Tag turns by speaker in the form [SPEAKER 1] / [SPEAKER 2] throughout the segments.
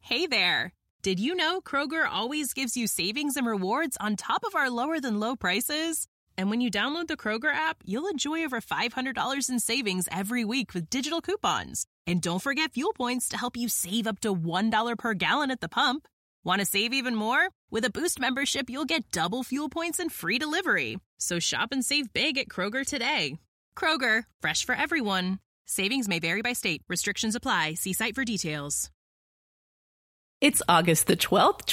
[SPEAKER 1] Hey there! Did you know Kroger always gives you savings and rewards on top of our lower-than-low prices? And when you download the Kroger app, you'll enjoy over $500 in savings every week with digital coupons. And don't forget fuel points to help you save up to $1 per gallon at the pump. Want to save even more? With a Boost membership, you'll get double fuel points and free delivery. So shop and save big at Kroger today. Kroger, fresh for everyone. Savings may vary by state. Restrictions apply. See site for details.
[SPEAKER 2] It's August the 12th,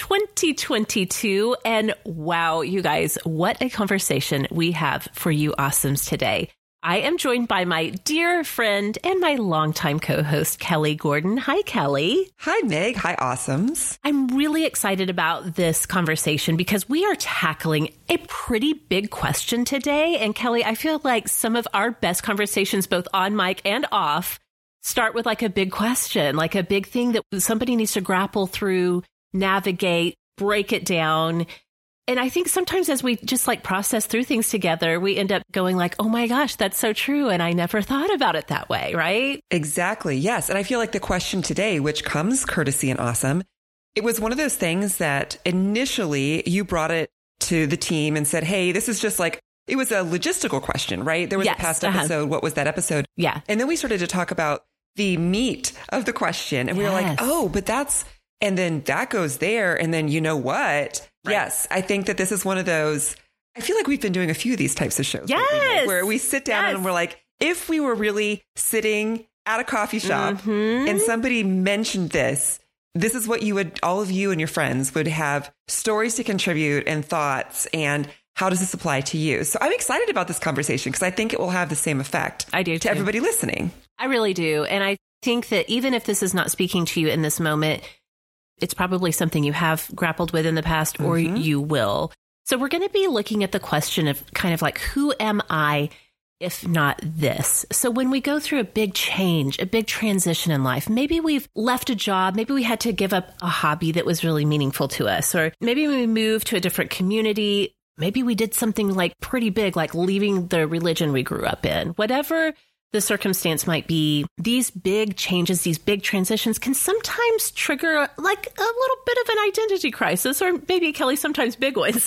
[SPEAKER 2] 2022, and wow, you guys, what a conversation we have for you awesomes today. I am joined by my dear friend and my longtime co-host, Kelly Gordon. Hi, Kelly.
[SPEAKER 3] Hi, Meg. Hi, awesomes.
[SPEAKER 2] I'm really excited about this conversation because we are tackling a pretty big question today. And Kelly, I feel like some of our best conversations, both on mic and off, start with like a big question, like a big thing that somebody needs to grapple through, navigate, break it down. And I think sometimes as we just like process through things together, we end up going like, oh my gosh, that's so true. And I never thought about it that way, right?
[SPEAKER 3] Exactly. Yes. And I feel like the question today, which comes courtesy and awesome, it was one of those things that initially you brought it to the team and said, hey, this is just like, it was a logistical question, right? There was a past episode. What was that episode?
[SPEAKER 2] Yeah.
[SPEAKER 3] And then we started to talk about the meat of the question. And we were like, oh, but that's, and then that goes there. And then you know what? Right. Yes, I think that this is one of those, I feel like we've been doing a few of these types of shows.
[SPEAKER 2] Yes.
[SPEAKER 3] Where we sit down and we're like, if we were really sitting at a coffee shop and somebody mentioned this is what you would, all of you and your friends would have stories to contribute and thoughts, and how does this apply to you? So I'm excited about this conversation because I think it will have the same effect.
[SPEAKER 2] I do
[SPEAKER 3] to everybody listening.
[SPEAKER 2] I really do. And I think that even if this is not speaking to you in this moment, it's probably something you have grappled with in the past or you will. So we're going to be looking at the question of kind of like, who am I if not this? So when we go through a big change, a big transition in life, maybe we've left a job, maybe we had to give up a hobby that was really meaningful to us, or maybe we moved to a different community. Maybe we did something like pretty big, like leaving the religion we grew up in. Whatever the circumstance might be, these big changes, these big transitions can sometimes trigger like a little bit of an identity crisis, or maybe, Kelly, sometimes big ones.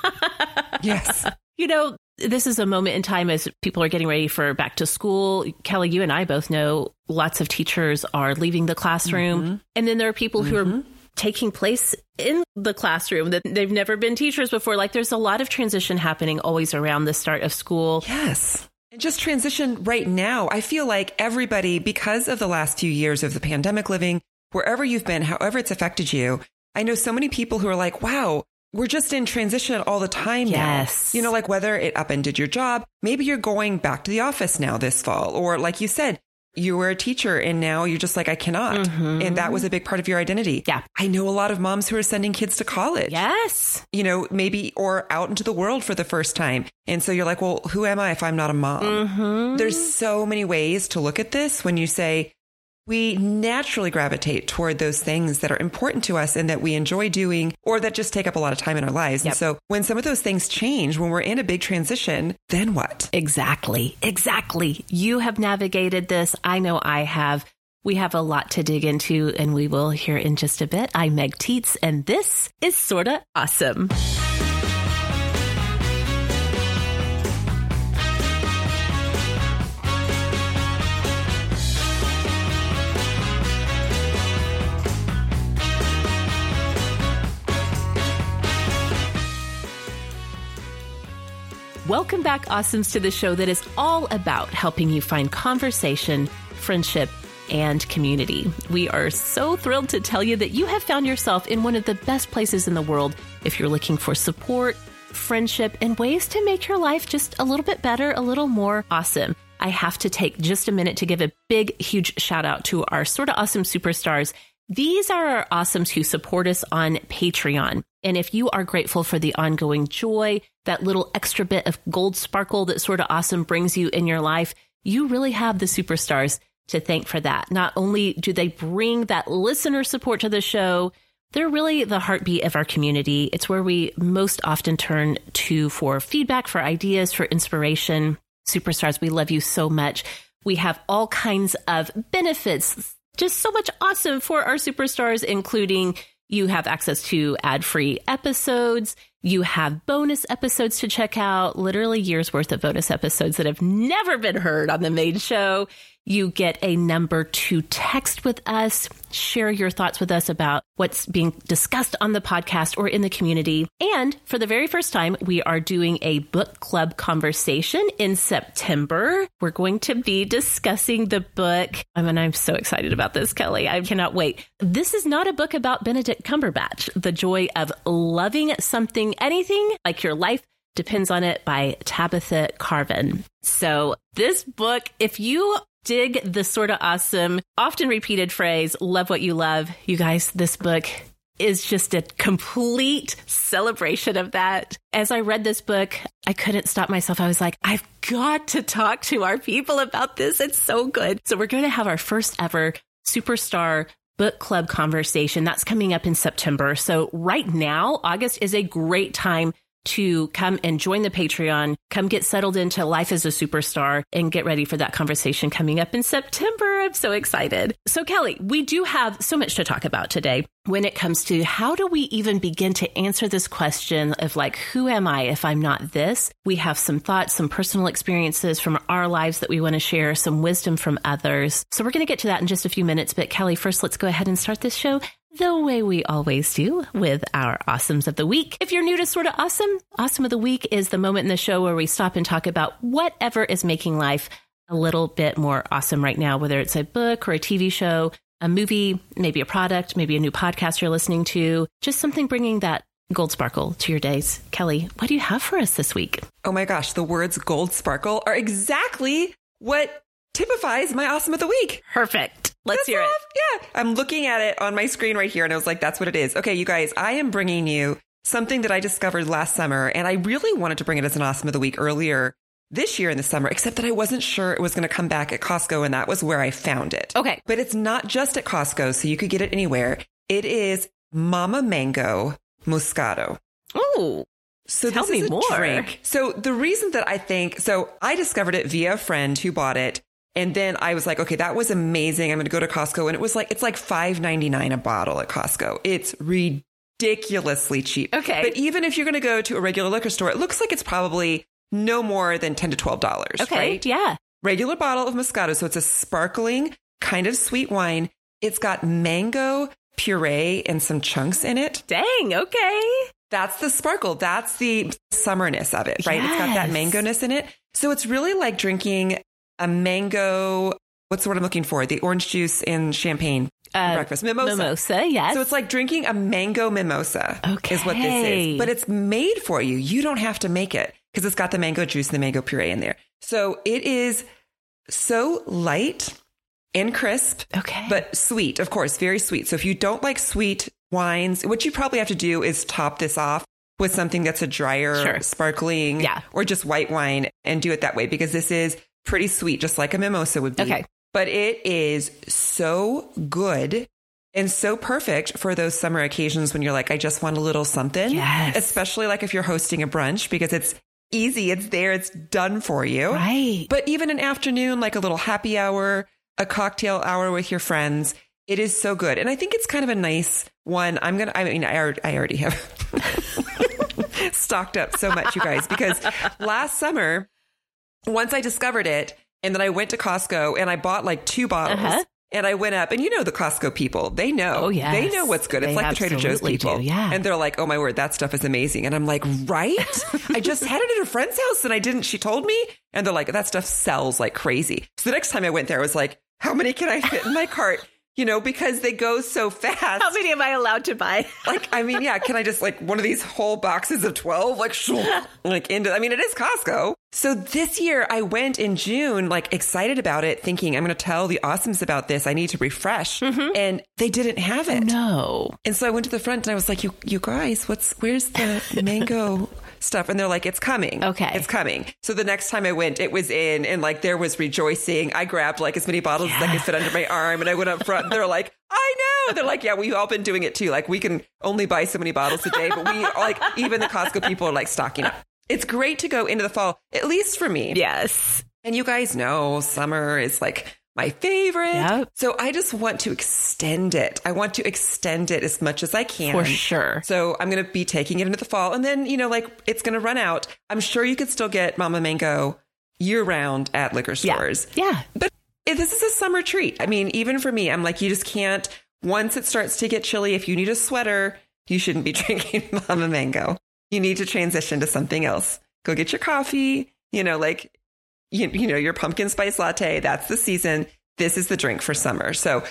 [SPEAKER 3] Yes.
[SPEAKER 2] You know, this is a moment in time as people are getting ready for back to school. Kelly, you and I both know lots of teachers are leaving the classroom. And then there are people who are taking place in the classroom that they've never been teachers before. Like there's a lot of transition happening always around the start of school.
[SPEAKER 3] Yes. And just transition right now. I feel like everybody, because of the last few years of the pandemic living, wherever you've been, however it's affected you, I know so many people who are like, wow, we're just in transition all the time now. You know, like whether it upended your job, maybe you're going back to the office now this fall, or like you said, you were a teacher and now you're just like, I cannot. And that was a big part of your identity.
[SPEAKER 2] Yeah.
[SPEAKER 3] I know a lot of moms who are sending kids to college.
[SPEAKER 2] Yes.
[SPEAKER 3] You know, maybe, or out into the world for the first time. And so you're like, well, who am I if I'm not a mom? There's so many ways to look at this when you say, we naturally gravitate toward those things that are important to us and that we enjoy doing, or that just take up a lot of time in our lives. And so when some of those things change, when we're in a big transition, then what?
[SPEAKER 2] Exactly. You have navigated this. I know I have. We have a lot to dig into, and we will hear in just a bit. I'm Meg Tietz, and this is Sorta Awesome. Welcome back, awesomes, to the show that is all about helping you find conversation, friendship, and community. We are so thrilled to tell you that you have found yourself in one of the best places in the world if you're looking for support, friendship, and ways to make your life just a little bit better, a little more awesome. I have to take just a minute to give a big, huge shout out to our Sorta Awesome superstars. These are our awesomes who support us on Patreon. And if you are grateful for the ongoing joy, that little extra bit of gold sparkle that Sorta Awesome brings you in your life, you really have the superstars to thank for that. Not only do they bring that listener support to the show, they're really the heartbeat of our community. It's where we most often turn to for feedback, for ideas, for inspiration. Superstars, we love you so much. We have all kinds of benefits, just so much awesome for our superstars, including you have access to ad-free episodes. You have bonus episodes to check out, literally years worth of bonus episodes that have never been heard on the main show. You get a number to text with us, share your thoughts with us about what's being discussed on the podcast or in the community. And for the very first time, we are doing a book club conversation in September. We're going to be discussing the book. I'm so excited about this, Kelly. I cannot wait. This is not a book about Benedict Cumberbatch, The Joy of Loving Something, Anything, Like Your Life Depends on It by Tabitha Carvin. So this book, if you dig the sort of awesome, often repeated phrase, love what you love, you guys, this book is just a complete celebration of that. As I read this book, I couldn't stop myself. I was like, I've got to talk to our people about this. It's so good. So we're going to have our first ever Superstar Book Club conversation. That's coming up in September. So right now, August is a great time to come and join the Patreon, come get settled into life as a superstar, and get ready for that conversation coming up in September. I'm so excited. So Kelly, we do have so much to talk about today when it comes to how do we even begin to answer this question of like, who am I if I'm not this? We have some thoughts, some personal experiences from our lives that we want to share, some wisdom from others. So we're going to get to that in just a few minutes. But Kelly, first, let's go ahead and start this show the way we always do with our Awesomes of the Week. If you're new to Sorta Awesome, Awesome of the Week is the moment in the show where we stop and talk about whatever is making life a little bit more awesome right now, whether it's a book or a TV show, a movie, maybe a product, maybe a new podcast you're listening to, just something bringing that gold sparkle to your days. Kelly, what do you have for us this week?
[SPEAKER 3] Oh my gosh, the words gold sparkle are exactly what typifies my Awesome of the Week.
[SPEAKER 2] Perfect. Let's hear it.
[SPEAKER 3] Yeah. I'm looking at it on my screen right here and I was like, that's what it is. Okay, you guys, I am bringing you something that I discovered last summer, and I really wanted to bring it as an Awesome of the Week earlier this year in the summer, except that I wasn't sure it was going to come back at Costco, and that was where I found it.
[SPEAKER 2] Okay.
[SPEAKER 3] But it's not just at Costco, so you could get it anywhere. It is Mama Mango Moscato.
[SPEAKER 2] Oh,
[SPEAKER 3] so
[SPEAKER 2] tell
[SPEAKER 3] this
[SPEAKER 2] me
[SPEAKER 3] is a
[SPEAKER 2] more.
[SPEAKER 3] drink. So the reason that I discovered it via a friend who bought it. And then I was like, okay, that was amazing. I'm going to go to Costco. And it's like $5.99 a bottle at Costco. It's ridiculously cheap.
[SPEAKER 2] Okay.
[SPEAKER 3] But even if you're going to go to a regular liquor store, it looks like it's probably no more than $10 to $12.
[SPEAKER 2] Okay.
[SPEAKER 3] Right?
[SPEAKER 2] Yeah.
[SPEAKER 3] Regular bottle of Moscato. So it's a sparkling kind of sweet wine. It's got mango puree and some chunks in it.
[SPEAKER 2] Dang. Okay.
[SPEAKER 3] That's the sparkle. That's the summerness of it, right?
[SPEAKER 2] Yes.
[SPEAKER 3] It's got that mango-ness in it. So it's really like drinking a mango, what's the word I'm looking for? The orange juice in champagne breakfast. Mimosa.
[SPEAKER 2] Mimosa, yes.
[SPEAKER 3] So it's like drinking a mango mimosa is what this is. But it's made for you. You don't have to make it because it's got the mango juice and the mango puree in there. So it is so light and crisp, but sweet, of course, very sweet. So if you don't like sweet wines, what you probably have to do is top this off with something that's a drier, sparkling, or just white wine and do it that way, because this is pretty sweet, just like a mimosa would be.
[SPEAKER 2] Okay.
[SPEAKER 3] But it is so good and so perfect for those summer occasions when you're like, I just want a little something.
[SPEAKER 2] Yes.
[SPEAKER 3] Especially like if you're hosting a brunch, because it's easy, it's there, it's done for you.
[SPEAKER 2] Right.
[SPEAKER 3] But even an afternoon, like a little happy hour, a cocktail hour with your friends, it is so good. And I think it's kind of a nice one. I already have stocked up so much, you guys, because last summer, once I discovered it, and then I went to Costco and I bought like 2 bottles, and I went up, and you know, the Costco people, they know,
[SPEAKER 2] oh, yes.
[SPEAKER 3] They know what's good. It's like the Trader Joe's people.
[SPEAKER 2] Do, yeah.
[SPEAKER 3] And they're like, oh my word, that stuff is amazing. And I'm like, right? I just had it at a friend's house and she told me, and they're like, that stuff sells like crazy. So the next time I went there, I was like, how many can I fit in my cart? You know, because they go so fast.
[SPEAKER 2] How many am I allowed to buy?
[SPEAKER 3] Can I just like one of these whole boxes of 12, it is Costco. So this year I went in June, like excited about it, thinking I'm going to tell the Awesomes about this. I need to refresh. Mm-hmm. And they didn't have it.
[SPEAKER 2] No.
[SPEAKER 3] And so I went to the front and I was like, you guys, where's the mango stuff? And they're like, it's coming.
[SPEAKER 2] Okay.
[SPEAKER 3] It's coming. So the next time I went, it was in, and like there was rejoicing. I grabbed like as many bottles as I could fit under my arm, and I went up front and they're like, I know. They're like, yeah, we've all been doing it too. Like we can only buy so many bottles a day, but we like, even the Costco people are like stocking up. It's great to go into the fall, at least for me.
[SPEAKER 2] Yes.
[SPEAKER 3] And you guys know summer is like my favorite.
[SPEAKER 2] Yep.
[SPEAKER 3] So I just want to extend it. I want to extend it as much as I can.
[SPEAKER 2] For sure.
[SPEAKER 3] So I'm going to be taking it into the fall. And then, it's going to run out. I'm sure you could still get Mama Mango year round at liquor stores.
[SPEAKER 2] Yeah.
[SPEAKER 3] But this is a summer treat. I mean, even for me, I'm like, you just can't. Once it starts to get chilly, if you need a sweater, you shouldn't be drinking Mama Mango. You need to transition to something else. Go get your coffee, your pumpkin spice latte. That's the season. This is the drink for summer. So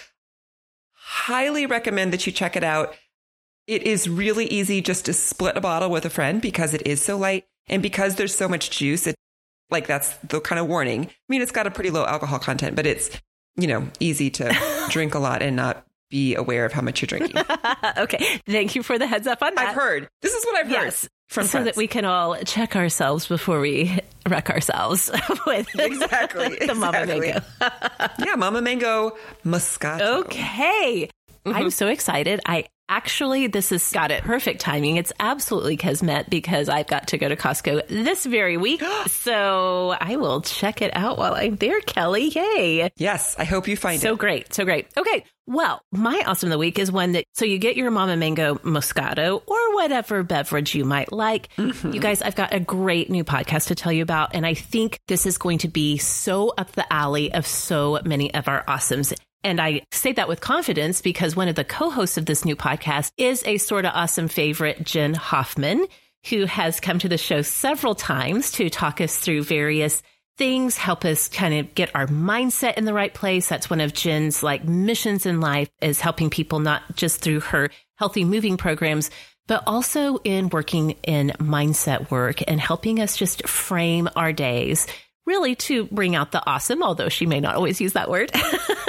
[SPEAKER 3] highly recommend that you check it out. It is really easy just to split a bottle with a friend because it is so light. And because there's so much juice, that's the kind of warning. I mean, it's got a pretty low alcohol content, but it's, easy to drink a lot and not be aware of how much you're drinking.
[SPEAKER 2] Okay. Thank you for the heads up on that.
[SPEAKER 3] I've heard. This is what I've heard from
[SPEAKER 2] so
[SPEAKER 3] friends.
[SPEAKER 2] that we can all check ourselves before we wreck ourselves with the Mama Mango.
[SPEAKER 3] Yeah, Mama Mango Moscato.
[SPEAKER 2] Okay. I'm so excited. This has got it. Perfect timing. It's absolutely Kismet because I've got to go to Costco this very week. So I will check it out while I'm there, Kelly. Yay.
[SPEAKER 3] Yes, I hope you find it.
[SPEAKER 2] So great. So great. Okay. Well, my awesome of the week is one that, so you get your Mama Mango Moscato or whatever beverage you might like. Mm-hmm. You guys, I've got a great new podcast to tell you about. And I think this is going to be so up the alley of so many of our awesomes. And I say that with confidence because one of the co-hosts of this new podcast is a sort of awesome favorite, Jen Hoffman, who has come to the show several times to talk us through various things, help us kind of get our mindset in the right place. That's one of Jen's missions in life, is helping people not just through her healthy moving programs, but also in working in mindset work and helping us just frame our days, really to bring out the awesome, although she may not always use that word.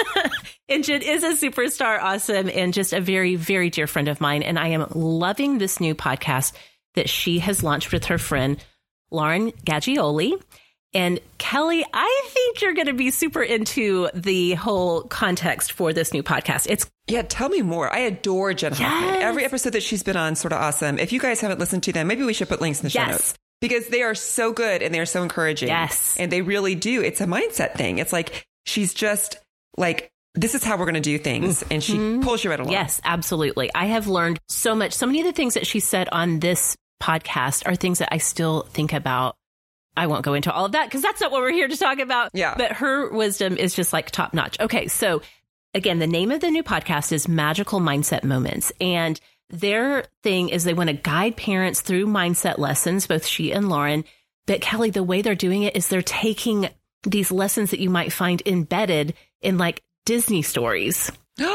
[SPEAKER 2] And Jen is a superstar awesome and just a very, very dear friend of mine. And I am loving this new podcast that she has launched with her friend, Lauren Gaggioli. And Kelly, I think you're going to be super into the whole context for this new podcast.
[SPEAKER 3] Tell me more. I adore Jen Hoffman. Every episode that she's been on, sort of awesome. If you guys haven't listened to them, maybe we should put links in the show notes. Because they are so good and they are so encouraging.
[SPEAKER 2] Yes.
[SPEAKER 3] And they really do. It's a mindset thing. It's like, she's just this is how we're going to do things. And she pulls you right along.
[SPEAKER 2] Yes, absolutely. I have learned so much. So many of the things that she said on this podcast are things that I still think about. I won't go into all of that because that's not what we're here to talk about.
[SPEAKER 3] Yeah.
[SPEAKER 2] But her wisdom is just top notch. Okay. So again, the name of the new podcast is Magical Mindset Moments. And their thing is they want to guide parents through mindset lessons, both she and Lauren. But Kelly, the way they're doing it is they're taking these lessons that you might find embedded in Disney stories.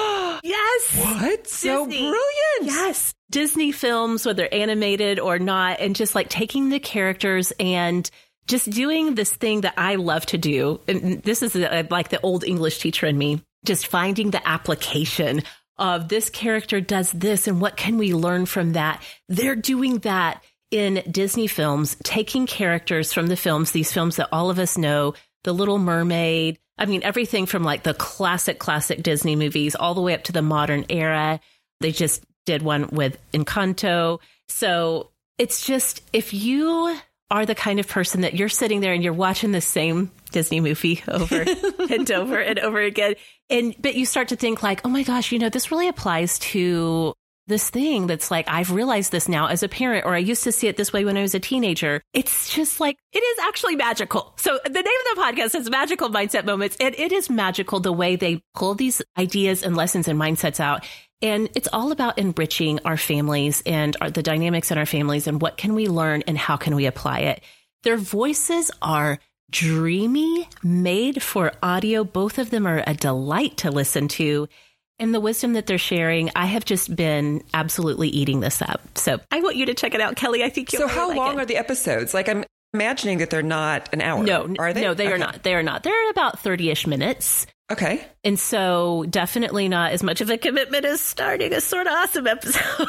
[SPEAKER 2] Yes.
[SPEAKER 3] What? So
[SPEAKER 2] Disney.
[SPEAKER 3] Brilliant.
[SPEAKER 2] Yes. Disney films, whether animated or not, and just taking the characters and just doing this thing that I love to do. And this is the old English teacher in me, just finding the application of this character does this and what can we learn from that? They're doing that in Disney films, taking characters from the films, these films that all of us know, The Little Mermaid. I mean, everything from the classic Disney movies all the way up to the modern era. They just did one with Encanto. So it's just, if you are the kind of person that you're sitting there and you're watching the same Disney movie over and over and over again, but you start to think oh my gosh, this really applies to this thing that's I've realized this now as a parent, or I used to see it this way when I was a teenager. It's just it is actually magical. So the name of the podcast is Magical Mindset Moments, and it is magical the way they pull these ideas and lessons and mindsets out. And it's all about enriching our families and the dynamics in our families and what can we learn and how can we apply it. Their voices are dreamy, made for audio. Both of them are a delight to listen to. And the wisdom that they're sharing, I have just been absolutely eating this up. So I want you to check it out, Kelly. I think you'll
[SPEAKER 3] So how long are the episodes? I'm imagining that they're not an hour.
[SPEAKER 2] No,
[SPEAKER 3] are they?
[SPEAKER 2] No, they are not. They are not. They're about 30-ish minutes.
[SPEAKER 3] Okay.
[SPEAKER 2] And so definitely not as much of a commitment as starting a sort of awesome episode.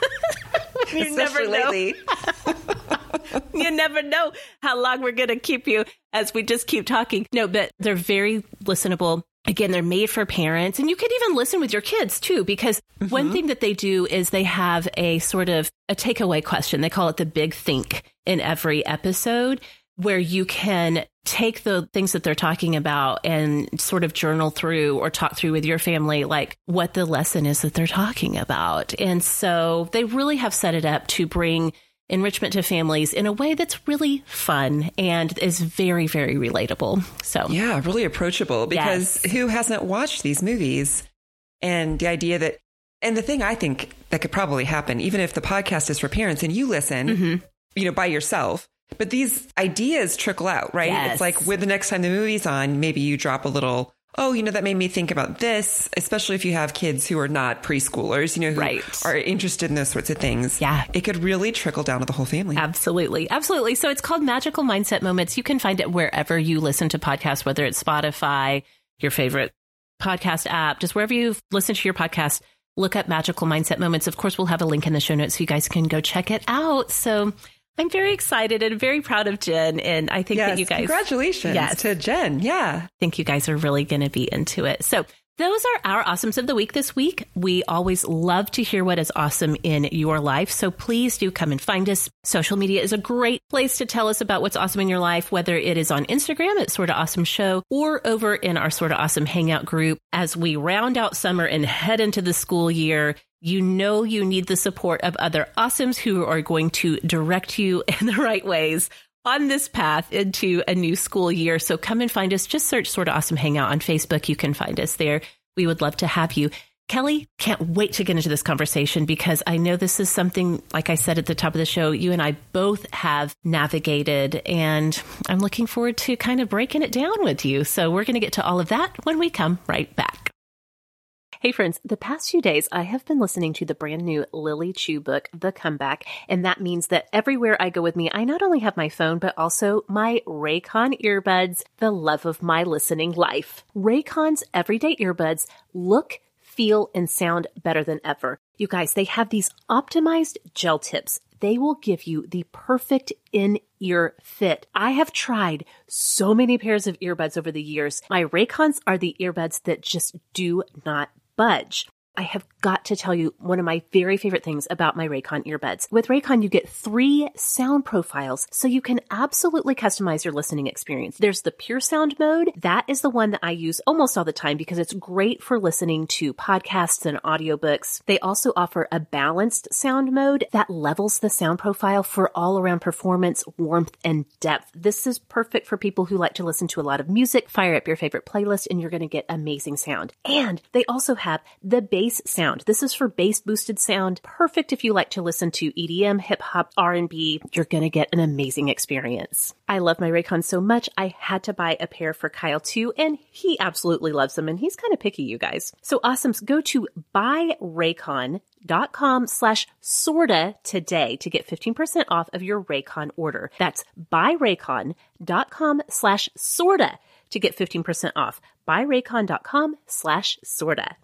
[SPEAKER 2] You never know.
[SPEAKER 3] Lately.
[SPEAKER 2] You never know how long we're going to keep you as we just keep talking. No, but they're very listenable. Again, they're made for parents, and you could even listen with your kids too, because one thing that they do is they have a sort of a takeaway question. They call it the big think in every episode. where you can take the things that they're talking about and sort of journal through or talk through with your family, like what the lesson is that they're talking about. And so they really have set it up to bring enrichment to families in a way that's really fun and is very, very relatable. So
[SPEAKER 3] yeah, really approachable, because who hasn't watched these movies? And the idea that, and the thing I think that could probably happen, even if the podcast is for parents and you listen, you know, by yourself, but these ideas trickle out, right?
[SPEAKER 2] Yes.
[SPEAKER 3] It's like with the next time the movie's on, maybe you drop a little, oh, you know, that made me think about this, especially if you have kids who are not preschoolers, you know, who are interested in those sorts of things.
[SPEAKER 2] Yeah.
[SPEAKER 3] It could really trickle down to the whole family.
[SPEAKER 2] Absolutely. Absolutely. So it's called Magical Mindset Moments. You can find it wherever you listen to podcasts, whether it's Spotify, your favorite podcast app, just wherever you listen to your podcast, look up Magical Mindset Moments. Of course, we'll have a link in the show notes so you guys can go check it out. So I'm very excited and very proud of Jen. And I think that you guys...
[SPEAKER 3] Congratulations to Jen. Yeah.
[SPEAKER 2] I think you guys are really going to be into it. So those are our awesomes of the week this week. We always love to hear what is awesome in your life. So please do come and find us. Social media is a great place to tell us about what's awesome in your life, whether it is on Instagram at Sorta Awesome Show or over in our Sorta Awesome Hangout group. As we round out summer and head into the school year, you know you need the support of other awesomes who are going to direct you in the right ways on this path into a new school year. So come and find us. Just search Sorta Awesome Hangout on Facebook. You can find us there. We would love to have you. Kelly, can't wait to get into this conversation because I know this is something, like I said at the top of the show, you and I both have navigated, and I'm looking forward to kind of breaking it down with you. So we're going to get to all of that when we come right back. Hey friends, the past few days I have been listening to the brand new Lily Chu book, The Comeback, and that means that everywhere I go with me, I not only have my phone, but also my Raycon earbuds, the love of my listening life. Raycon's everyday earbuds look, feel, and sound better than ever. You guys, they have these optimized gel tips. They will give you the perfect in-ear fit. I have tried so many pairs of earbuds over the years. My Raycons are the earbuds that just do not budge. I have got to tell you one of my very favorite things about my Raycon earbuds. With Raycon, you get 3 sound profiles, so you can absolutely customize your listening experience. There's the pure sound mode. That is the one that I use almost all the time because it's great for listening to podcasts and audiobooks. They also offer a balanced sound mode that levels the sound profile for all-around performance, warmth, and depth. This is perfect for people who like to listen to a lot of music. Fire up your favorite playlist and you're going to get amazing sound. And they also have the bass sound. This is for bass boosted sound. Perfect if you like to listen to EDM, hip hop, R&B. You're going to get an amazing experience. I love my Raycon so much. I had to buy a pair for Kyle too, and he absolutely loves them, and he's kind of picky, you guys. So awesomes, go to buyraycon.com/sorta today to get 15% off of your Raycon order. That's buyraycon.com/sorta to get 15% off. buyraycon.com/sorta.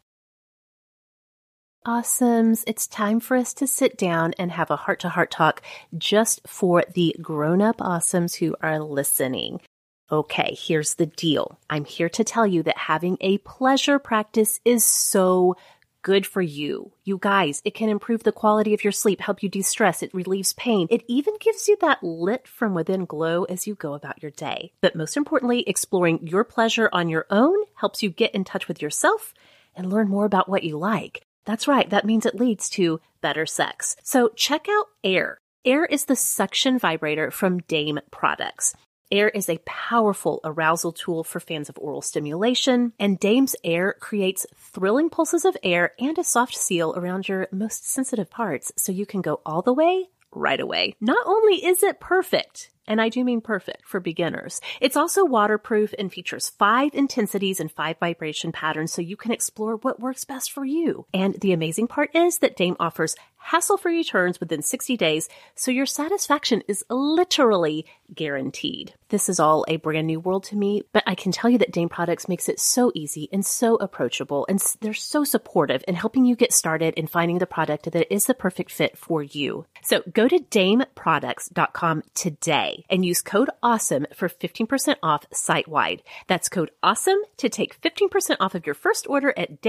[SPEAKER 2] Awesomes, it's time for us to sit down and have a heart-to-heart talk just for the grown-up awesomes who are listening. Okay, here's the deal. I'm here to tell you that having a pleasure practice is so good for you. You guys, it can improve the quality of your sleep, help you de-stress, it relieves pain. It even gives you that lit from within glow as you go about your day. But most importantly, exploring your pleasure on your own helps you get in touch with yourself and learn more about what you like. That's right. That means it leads to better sex. So check out Air. Air is the suction vibrator from Dame Products. Air is a powerful arousal tool for fans of oral stimulation, and Dame's Air creates thrilling pulses of air and a soft seal around your most sensitive parts so you can go all the way right away. Not only is it perfect, and I do mean perfect for beginners, it's also waterproof and features 5 intensities and 5 vibration patterns so you can explore what works best for you. And the amazing part is that Dame offers hassle-free returns within 60 days, so your satisfaction is literally guaranteed. This is all a brand new world to me, but I can tell you that Dame Products makes it so easy and so approachable, and they're so supportive in helping you get started in finding the product that is the perfect fit for you. So go to dameproducts.com today and use code AWESOME for 15% off site-wide. That's code AWESOME to take 15% off of your first order at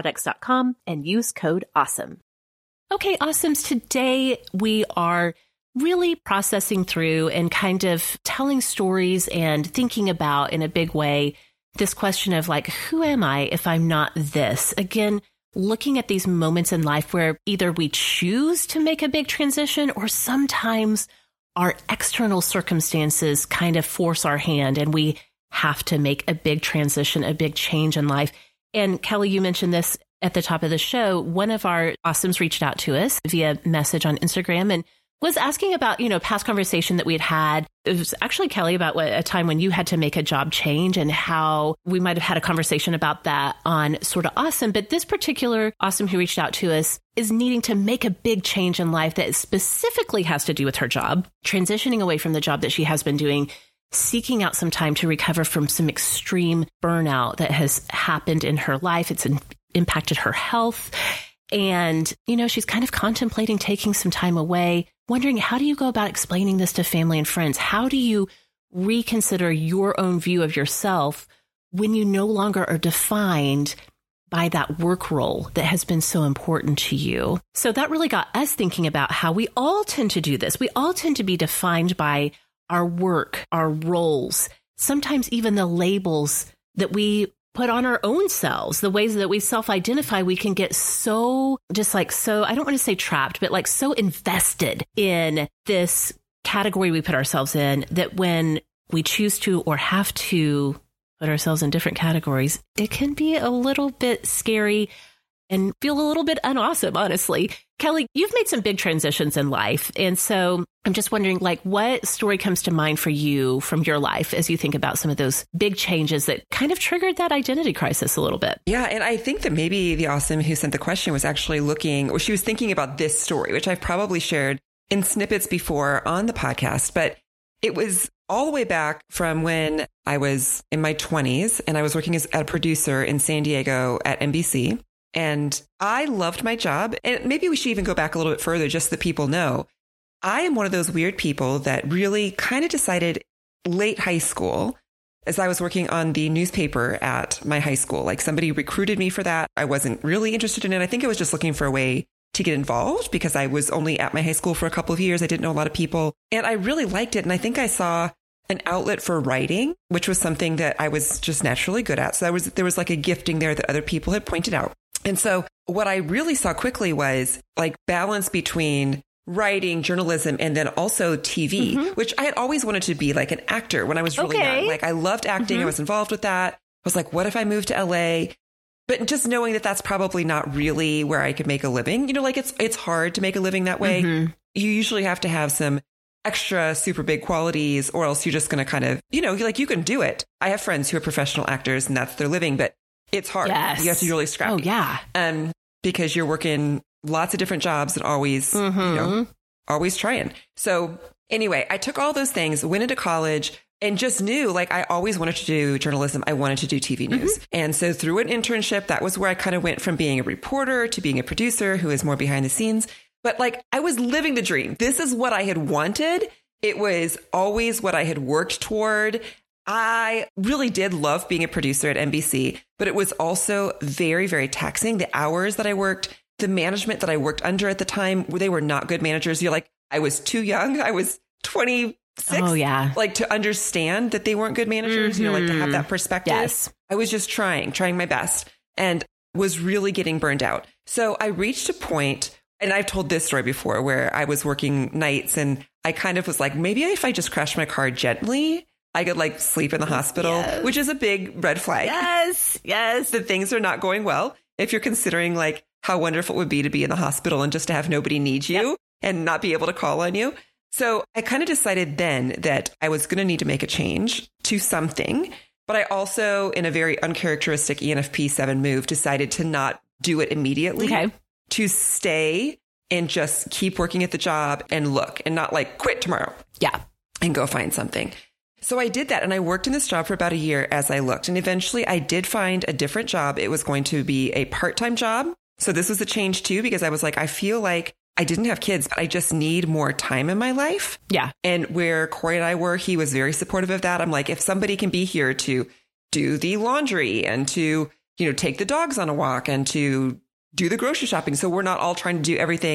[SPEAKER 2] dameproducts.com and use code AWESOME. Okay, awesomes, today we are really processing through and kind of telling stories and thinking about in a big way this question of like, who am I if I'm not this? Again, looking at these moments in life where either we choose to make a big transition or sometimes our external circumstances kind of force our hand and we have to make a big transition, a big change in life. And Kelly, you mentioned this at the top of the show. One of our awesomes reached out to us via message on Instagram and was asking about, past conversation that we had. It was actually, Kelly, about a time when you had to make a job change and how we might have had a conversation about that on Sort of Awesome. But this particular awesome who reached out to us is needing to make a big change in life that specifically has to do with her job, transitioning away from the job that she has been doing, seeking out some time to recover from some extreme burnout that has happened in her life. It's impacted her health. And, she's kind of contemplating taking some time away, wondering, how do you go about explaining this to family and friends? How do you reconsider your own view of yourself when you no longer are defined by that work role that has been so important to you? So that really got us thinking about how we all tend to do this. We all tend to be defined by our work, our roles, sometimes even the labels that we put on our own selves, the ways that we self-identify. We can get so I don't want to say trapped, but so invested in this category we put ourselves in that when we choose to or have to put ourselves in different categories, it can be a little bit scary and feel a little bit unawesome, honestly. Kelly, you've made some big transitions in life. And so I'm just wondering, what story comes to mind for you from your life as you think about some of those big changes that kind of triggered that identity crisis a little bit?
[SPEAKER 3] Yeah. And I think that maybe the awesome who sent the question was actually she was thinking about this story, which I've probably shared in snippets before on the podcast, but it was all the way back from when I was in my 20s and I was working as a producer in San Diego at NBC. And I loved my job. And maybe we should even go back a little bit further, just so people know. I am one of those weird people that really kind of decided late high school, as I was working on the newspaper at my high school, somebody recruited me for that. I wasn't really interested in it. I think I was just looking for a way to get involved because I was only at my high school for a couple of years. I didn't know a lot of people and I really liked it. And I think I saw an outlet for writing, which was something that I was just naturally good at. So there was a gifting there that other people had pointed out. And so what I really saw quickly was balance between writing, journalism, and then also TV, which I had always wanted to be an actor when I was really young. I loved acting. I was involved with that. I was like, what if I moved to LA? But just knowing that that's probably not really where I could make a living, it's hard to make a living that way. You usually have to have some extra super big qualities or else you're just going to kind of, you can do it. I have friends who are professional actors and that's their living, but it's hard.
[SPEAKER 2] Yes.
[SPEAKER 3] You have to be really scrappy.
[SPEAKER 2] Oh, yeah.
[SPEAKER 3] Because you're working lots of different jobs and always, always trying. So anyway, I took all those things, went into college and just knew I always wanted to do journalism. I wanted to do TV news. And so through an internship, that was where I kind of went from being a reporter to being a producer who is more behind the scenes. But I was living the dream. This is what I had wanted. It was always what I had worked toward. I really did love being a producer at NBC, but it was also very, very taxing. The hours that I worked, the management that I worked under at the time, they were not good managers. I was too young. I was 26.
[SPEAKER 2] Oh, yeah.
[SPEAKER 3] To understand that they weren't good managers, to have that perspective.
[SPEAKER 2] Yes.
[SPEAKER 3] I was just trying my best and was really getting burned out. So I reached a point, and I've told this story before, where I was working nights and I kind of was maybe if I just crashed my car gently, I could sleep in the hospital, which is a big red flag.
[SPEAKER 2] Yes.
[SPEAKER 3] That things are not going well. If you're considering how wonderful it would be to be in the hospital and just to have nobody need you and not be able to call on you. So I kind of decided then that I was going to need to make a change to something. But I also, in a very uncharacteristic ENFP 7 move, decided to not do it immediately, to stay and just keep working at the job and look and not quit tomorrow.
[SPEAKER 2] Yeah.
[SPEAKER 3] And go find something. So I did that and I worked in this job for about a year as I looked. And eventually I did find a different job. It was going to be a part-time job. So this was a change too, because I was I feel like I didn't have kids, but I just need more time in my life.
[SPEAKER 2] Yeah.
[SPEAKER 3] And where Corey and I were, he was very supportive of that. I'm if somebody can be here to do the laundry and to, take the dogs on a walk and to do the grocery shopping. So we're not all trying to do everything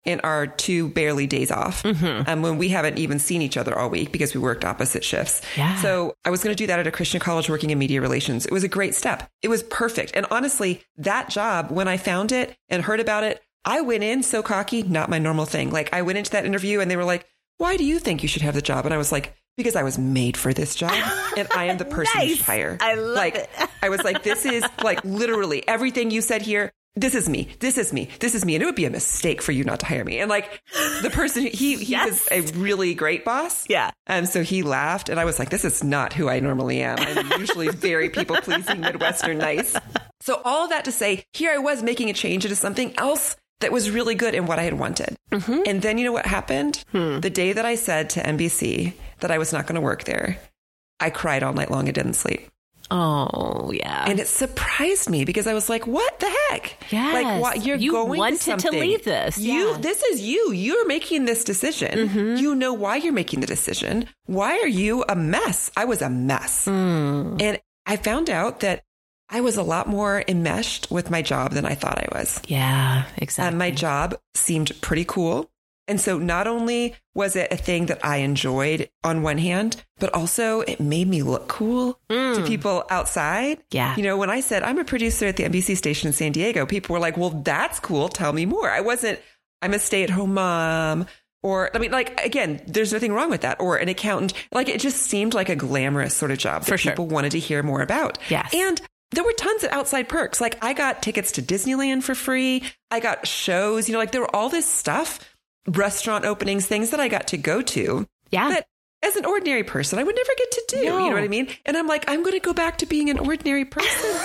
[SPEAKER 3] in our 2 barely days off. When we haven't even seen each other all week because we worked opposite shifts.
[SPEAKER 2] Yeah.
[SPEAKER 3] So I was going to do that at a Christian college working in media relations. It was a great step. It was perfect. And honestly, that job, when I found it and heard about it, I went in so cocky, not my normal thing. Like I went into that interview and they were like, why do you think you should have the job? And I was like, because I was made for this job and I am the person you should hire.
[SPEAKER 2] I love it.
[SPEAKER 3] I was like, this is like literally everything you said here. This is me. This is me. This is me. And it would be a mistake for you not to hire me. And like the person, he was a really great boss.
[SPEAKER 2] Yeah.
[SPEAKER 3] And so he laughed and I was like, this is not who I normally am. I'm usually very people pleasing, Midwestern nice. So all of that to say, here I was making a change into something else that was really good in what I had wanted. And then you know what happened? The day that I said to NBC that I was not going to work there, I cried all night long and didn't sleep.
[SPEAKER 2] Oh, yeah.
[SPEAKER 3] And it surprised me because I was like, what the heck?
[SPEAKER 2] Yes.
[SPEAKER 3] Like, what, you're
[SPEAKER 2] you
[SPEAKER 3] going
[SPEAKER 2] wanted
[SPEAKER 3] to something.
[SPEAKER 2] to leave this.
[SPEAKER 3] This is you. You're making this decision. You know why you're making the decision. Why are you a mess? I was a mess. And I found out that I was a lot more enmeshed with my job than I thought I was.
[SPEAKER 2] Yeah, exactly.
[SPEAKER 3] My job seemed pretty cool. And so not only was it a thing that I enjoyed on one hand, but also it made me look cool to people outside.
[SPEAKER 2] Yeah.
[SPEAKER 3] You know, when I said I'm a producer at the NBC station in San Diego, people were like, well, that's cool. Tell me more. I'm a stay-at-home mom. Or, I mean, like, again, there's nothing wrong with that. Or an accountant. Like, it just seemed like a glamorous sort of job that people wanted to hear more about.
[SPEAKER 2] Yes.
[SPEAKER 3] And there were tons of outside perks. Like, I got tickets to Disneyland for free. I got shows, you know, like there were all this stuff. Restaurant openings, things that I got to go to that as an ordinary person, I would never get to do. You know what I mean? And I'm like, I'm going to go back to being an ordinary person.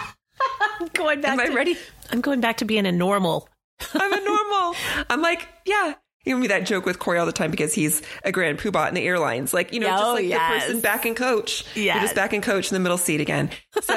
[SPEAKER 2] Am I
[SPEAKER 3] ready?
[SPEAKER 2] I'm going back to being a normal.
[SPEAKER 3] I'm a normal. I'm like, yeah. You give me that joke with Corey all the time because he's a grand poobah in the airlines. Like, you know, just like the person back in coach. You're just back in coach in the middle seat again. So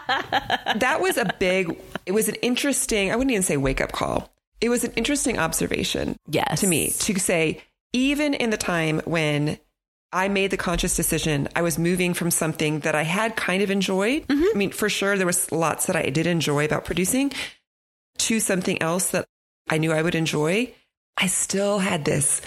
[SPEAKER 3] that was it was an interesting, I wouldn't even say wake up call. It was an interesting observation to me to say, even in the time when I made the conscious decision, I was moving from something that I had kind of enjoyed. I mean, for sure, there was lots that I did enjoy about producing to something else that I knew I would enjoy. I still had this,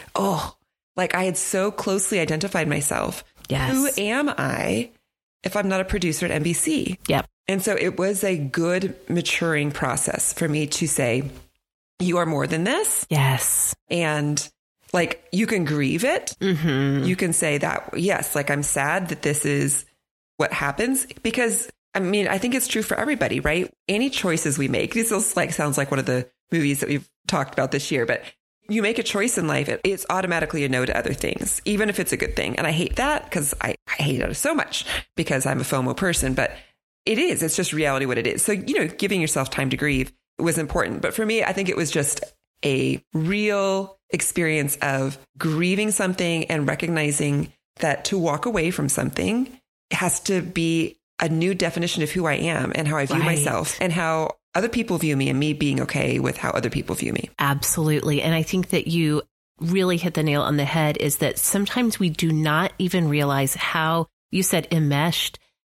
[SPEAKER 3] like I had so closely identified myself.
[SPEAKER 2] Yes.
[SPEAKER 3] Who am I if I'm not a producer at NBC?
[SPEAKER 2] Yep.
[SPEAKER 3] And so it was a good maturing process for me to say, you are more than this.
[SPEAKER 2] Yes.
[SPEAKER 3] And like, you can grieve it. You can say that, yes, like I'm sad that this is what happens because I mean, I think it's true for everybody, right? Any choices we make, this sounds like one of the movies that we've talked about this year, but you make a choice in life, it's automatically a no to other things, even if it's a good thing. And I hate that because I hate it so much because I'm a FOMO person, but it's just reality what it is. So, you know, giving yourself time to grieve was important. But for me, I think it was just a real experience of grieving something and recognizing that to walk away from something has to be a new definition of who I am and how I view myself and how other people view me and me being okay with how other people view me.
[SPEAKER 2] Absolutely. And I think that you really hit the nail on the head is that sometimes we do not even realize how, you said enmeshed,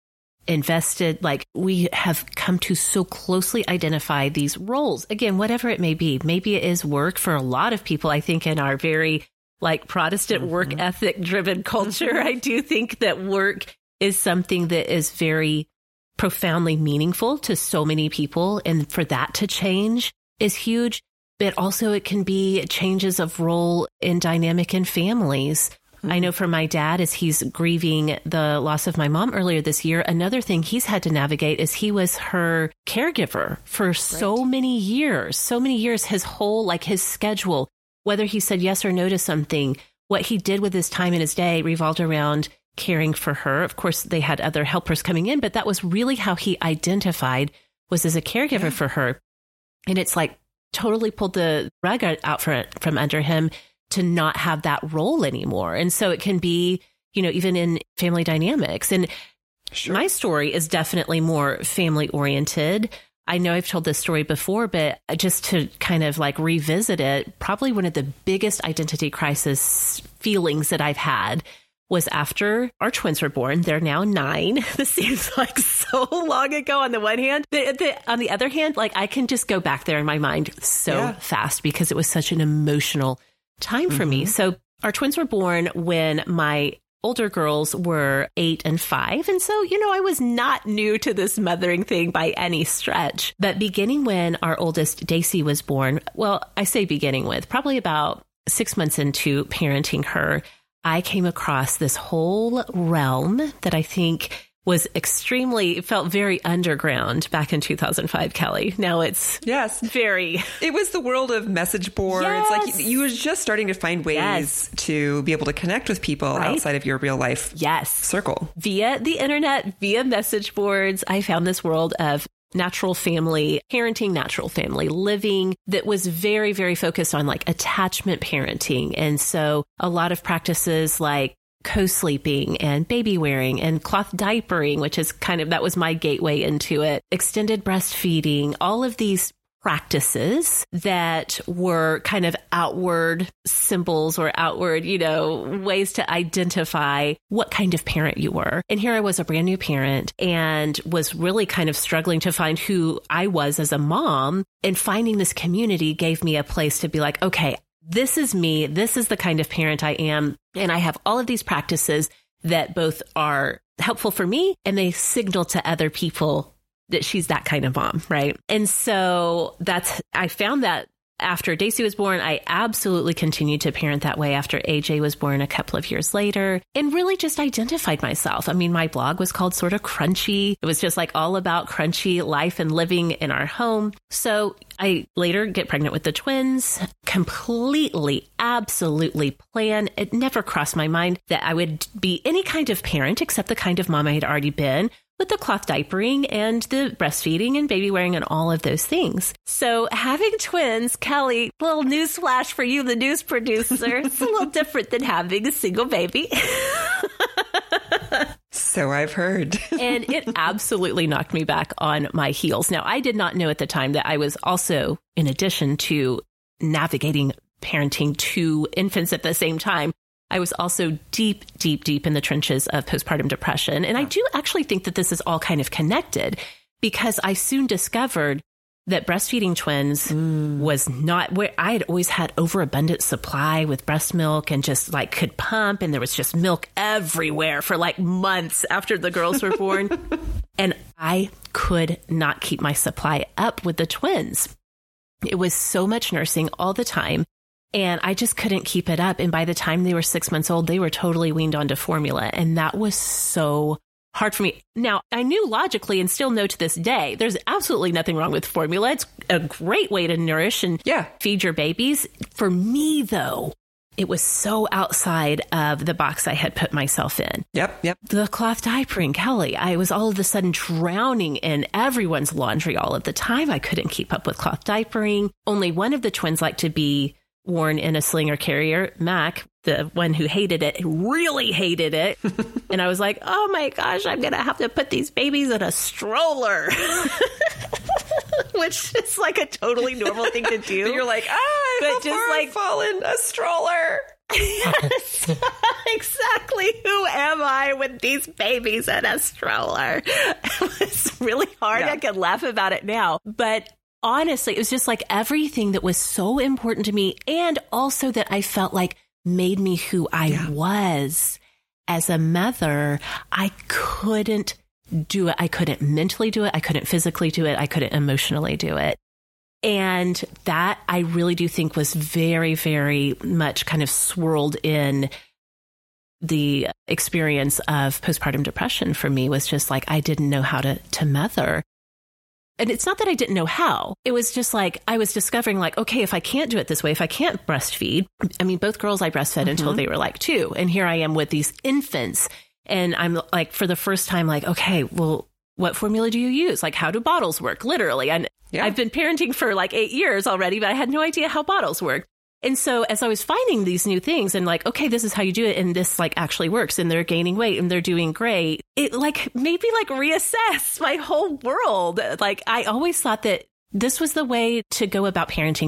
[SPEAKER 2] invested, like we have come to so closely identify these roles. Again, whatever it may be, maybe it is work for a lot of people. I think in our very like Protestant work ethic driven culture, I do think that work is something that is very profoundly meaningful to so many people. And for that to change is huge. But also it can be changes of role in dynamic in families. I know for my dad, as he's grieving the loss of my mom earlier this year, another thing he's had to navigate is he was her caregiver for so many years, his whole, like his schedule, whether he said yes or no to something, what he did with his time in his day revolved around caring for her. Of course, they had other helpers coming in, but that was really how he identified, was as a caregiver for her. And it's like totally pulled the rug out from under him to not have that role anymore. And so it can be, you know, even in family dynamics. And my story is definitely more family oriented. I know I've told this story before, but just to kind of like revisit it, probably one of the biggest identity crisis feelings that I've had was after our twins were born. They're now 9. This seems like so long ago on the one hand. On the other hand, like I can just go back there in my mind so fast because it was such an emotional time for me. So our twins were born when my older girls were 8 and 5. And so, I was not new to this mothering thing by any stretch. But beginning when our oldest Daisy was born, well, I say beginning with, probably about 6 months into parenting her, I came across this whole realm that I think was felt very underground back in 2005, Kelly. Now it's very...
[SPEAKER 3] It was the world of message boards.
[SPEAKER 2] Yes.
[SPEAKER 3] Like you were just starting to find ways to be able to connect with people outside of your real life circle.
[SPEAKER 2] Via the internet, via message boards, I found this world of natural family parenting, natural family living that was very, very focused on like attachment parenting. And so a lot of practices like co-sleeping and baby wearing and cloth diapering, which is that was my gateway into it, extended breastfeeding, all of these practices that were kind of outward symbols or outward, ways to identify what kind of parent you were. And here I was a brand new parent and was really kind of struggling to find who I was as a mom, and finding this community gave me a place to be like, okay, this is me. This is the kind of parent I am. And I have all of these practices that both are helpful for me and they signal to other people that she's that kind of mom, right? And so I found that after Daisy was born, I absolutely continued to parent that way after AJ was born a couple of years later, and really just identified myself. I mean, my blog was called Sort of Crunchy. It was just like all about crunchy life and living in our home. So I later get pregnant with the twins, completely, absolutely plan. It never crossed my mind that I would be any kind of parent except the kind of mom I had already been, with the cloth diapering and the breastfeeding and baby wearing and all of those things. So having twins, Kelly, little news flash for you, the news producer, it's a little different than having a single baby.
[SPEAKER 3] So I've heard.
[SPEAKER 2] And it absolutely knocked me back on my heels. Now, I did not know at the time that I was also, in addition to navigating parenting 2 infants at the same time, I was also deep, deep, deep in the trenches of postpartum depression. And I do actually think that this is all kind of connected, because I soon discovered that breastfeeding twins was not where I had always had overabundant supply with breast milk and just like could pump. And there was just milk everywhere for like months after the girls were born. And I could not keep my supply up with the twins. It was so much nursing all the time. And I just couldn't keep it up. And by the time they were 6 months old, they were totally weaned onto formula. And that was so hard for me. Now, I knew logically and still know to this day, there's absolutely nothing wrong with formula. It's a great way to nourish and feed your babies. For me, though, it was so outside of the box I had put myself in.
[SPEAKER 3] Yep.
[SPEAKER 2] The cloth diapering, Kelly, I was all of a sudden drowning in everyone's laundry all of the time. I couldn't keep up with cloth diapering. Only one of the twins liked to be worn in a slinger carrier. Mac, the one who hated it, really hated it. And I was like, oh my gosh, I'm going to have to put these babies in a stroller. Which is like a totally normal thing to do.
[SPEAKER 3] You're like, I fall in a stroller.
[SPEAKER 2] Yes, exactly. Who am I with these babies in a stroller? It was really hard. I can laugh about it now. But honestly, it was just like everything that was so important to me, and also that I felt like made me who I was as a mother. I couldn't do it. I couldn't mentally do it. I couldn't physically do it. I couldn't emotionally do it. And that I really do think was very, very much kind of swirled in the experience of postpartum depression for me. Was just like, I didn't know how to mother. And it's not that I didn't know how. It was just like, I was discovering like, okay, if I can't do it this way, if I can't breastfeed, I mean, both girls I breastfed until they were like 2. And here I am with these infants. And I'm like, for the first time, like, okay, well, what formula do you use? Like, how do bottles work? Literally. And I've been parenting for like 8 years already, but I had no idea how bottles work. And so as I was finding these new things and like, okay, this is how you do it. And this like actually works, and they're gaining weight and they're doing great. It like made me like reassess my whole world. Like I always thought that this was the way to go about parenting, the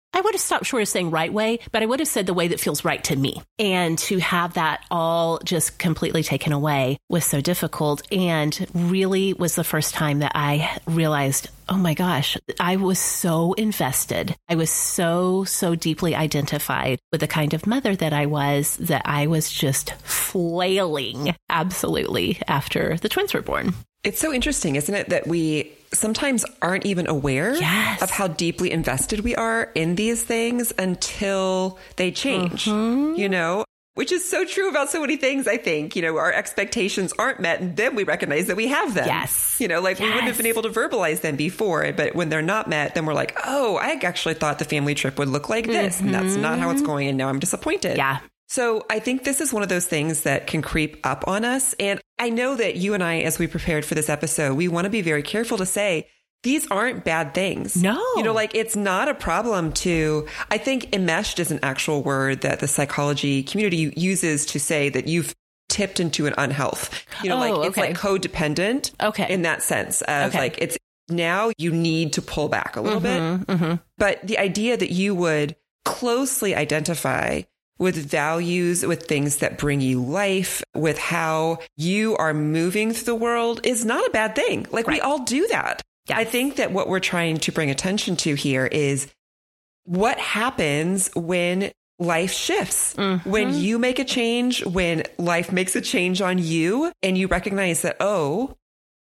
[SPEAKER 2] I would have stopped short of saying right way, but I would have said the way that feels right to me. And to have that all just completely taken away was so difficult, and really was the first time that I realized, oh my gosh, I was so invested. I was so deeply identified with the kind of mother that I was just flailing absolutely after the twins were born.
[SPEAKER 3] It's so interesting, isn't it, that we sometimes aren't even aware of how deeply invested we are in these things until they change, you know, which is so true about so many things. I think, you know, our expectations aren't met, and then we recognize that we have them.
[SPEAKER 2] Yes.
[SPEAKER 3] You know, like we wouldn't have been able to verbalize them before, but when they're not met, then we're like, oh, I actually thought the family trip would look like this, and that's not how it's going, and now I'm disappointed.
[SPEAKER 2] Yeah.
[SPEAKER 3] So I think this is one of those things that can creep up on us. And I know that you and I, as we prepared for this episode, we want to be very careful to say, these aren't bad things.
[SPEAKER 2] No.
[SPEAKER 3] You know, like it's not a problem to, I think enmeshed is an actual word that the psychology community uses to say that you've tipped into an unhealth. You know, it's like codependent in that sense of like, it's now you need to pull back a little bit. But the idea that you would closely identify with values, with things that bring you life, with how you are moving through the world is not a bad thing. Like we all do that. Yes. I think that what we're trying to bring attention to here is what happens when life shifts, when you make a change, when life makes a change on you, and you recognize that, oh,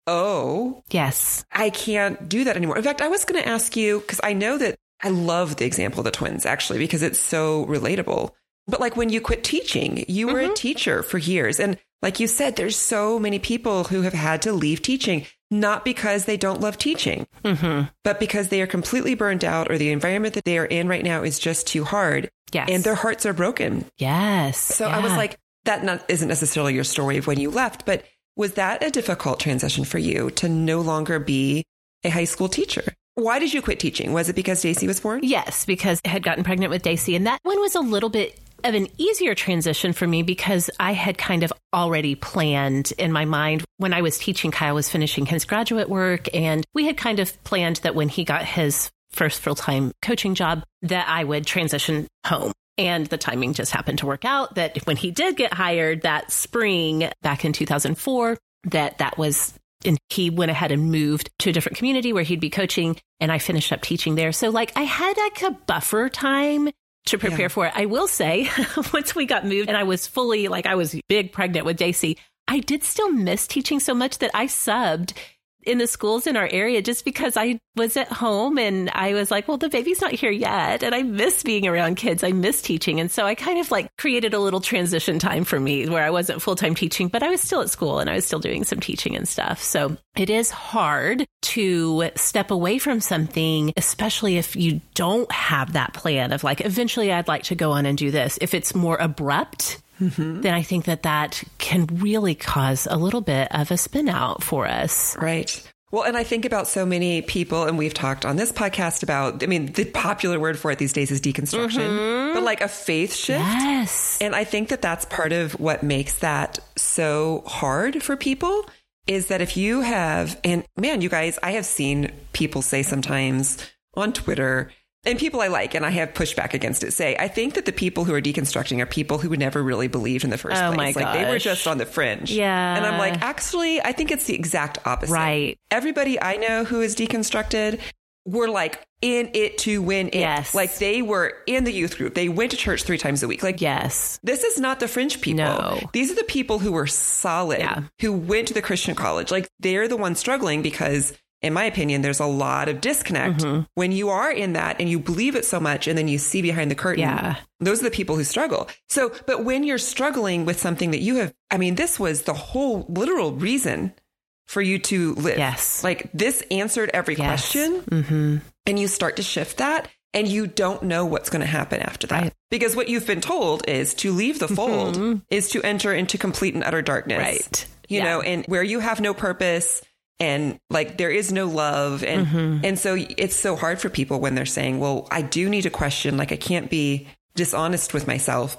[SPEAKER 3] yes, I can't do that anymore. In fact, I was going to ask you, because I know that I love the example of the twins, actually, because it's so relatable. But like when you quit teaching, you were a teacher for years. And like you said, there's so many people who have had to leave teaching, not because they don't love teaching, but because they are completely burned out, or the environment that they are in right now is just too hard. Yes. And their hearts are broken.
[SPEAKER 2] Yes.
[SPEAKER 3] So I was like, that isn't necessarily your story of when you left, but was that a difficult transition for you to no longer be a high school teacher? Why did you quit teaching? Was it because Daisy was born?
[SPEAKER 2] Yes, because I had gotten pregnant with Daisy. And that one was a little bit of an easier transition for me because I had kind of already planned in my mind when I was teaching. Kyle was finishing his graduate work, and we had kind of planned that when he got his first full-time coaching job, that I would transition home. And the timing just happened to work out that when he did get hired that spring back in 2004, that was... And he went ahead and moved to a different community where he'd be coaching, and I finished up teaching there. So like I had like a buffer time to prepare for it. I will say, once we got moved and I was fully like, I was big pregnant with Daisy, I did still miss teaching so much that I subbed in the schools in our area just because I was at home and I was like, well, the baby's not here yet. And I miss being around kids. I miss teaching. And so I kind of like created a little transition time for me where I wasn't full-time teaching, but I was still at school and I was still doing some teaching and stuff. So it is hard to step away from something, especially if you don't have that plan of like, eventually I'd like to go on and do this. If it's more abrupt, then I think that can really cause a little bit of a spin out for us.
[SPEAKER 3] Right. Well, and I think about so many people, and we've talked on this podcast about, I mean, the popular word for it these days is deconstruction, but like a faith shift.
[SPEAKER 2] Yes.
[SPEAKER 3] And I think that that's part of what makes that so hard for people is that if you have, and man, you guys, I have seen people say sometimes on Twitter, and people I like, and I have pushed back against it, say, I think that the people who are deconstructing are people who never really believed in the first place.
[SPEAKER 2] My
[SPEAKER 3] like
[SPEAKER 2] gosh.
[SPEAKER 3] They were just on the fringe.
[SPEAKER 2] Yeah.
[SPEAKER 3] And I'm like, actually, I think it's the exact opposite.
[SPEAKER 2] Right.
[SPEAKER 3] Everybody I know who is deconstructed were like in it to win it.
[SPEAKER 2] Yes.
[SPEAKER 3] Like they were in the youth group. They went to church 3 times a week. Like,
[SPEAKER 2] yes.
[SPEAKER 3] This is not the fringe people.
[SPEAKER 2] No.
[SPEAKER 3] These are the people who were solid, who went to the Christian college. Like they're the ones struggling because, in my opinion, there's a lot of disconnect when you are in that and you believe it so much and then you see behind the curtain.
[SPEAKER 2] Yeah.
[SPEAKER 3] Those are the people who struggle. So, but when you're struggling with something that you have, I mean, this was the whole literal reason for you to live.
[SPEAKER 2] Yes.
[SPEAKER 3] Like this answered every question and you start to shift that and you don't know what's going to happen after that.
[SPEAKER 2] Right.
[SPEAKER 3] Because what you've been told is to leave the fold is to enter into complete and utter darkness.
[SPEAKER 2] Right.
[SPEAKER 3] You know, and where you have no purpose. And like, there is no love. And so it's so hard for people when they're saying, well, I do need to question, like, I can't be dishonest with myself, but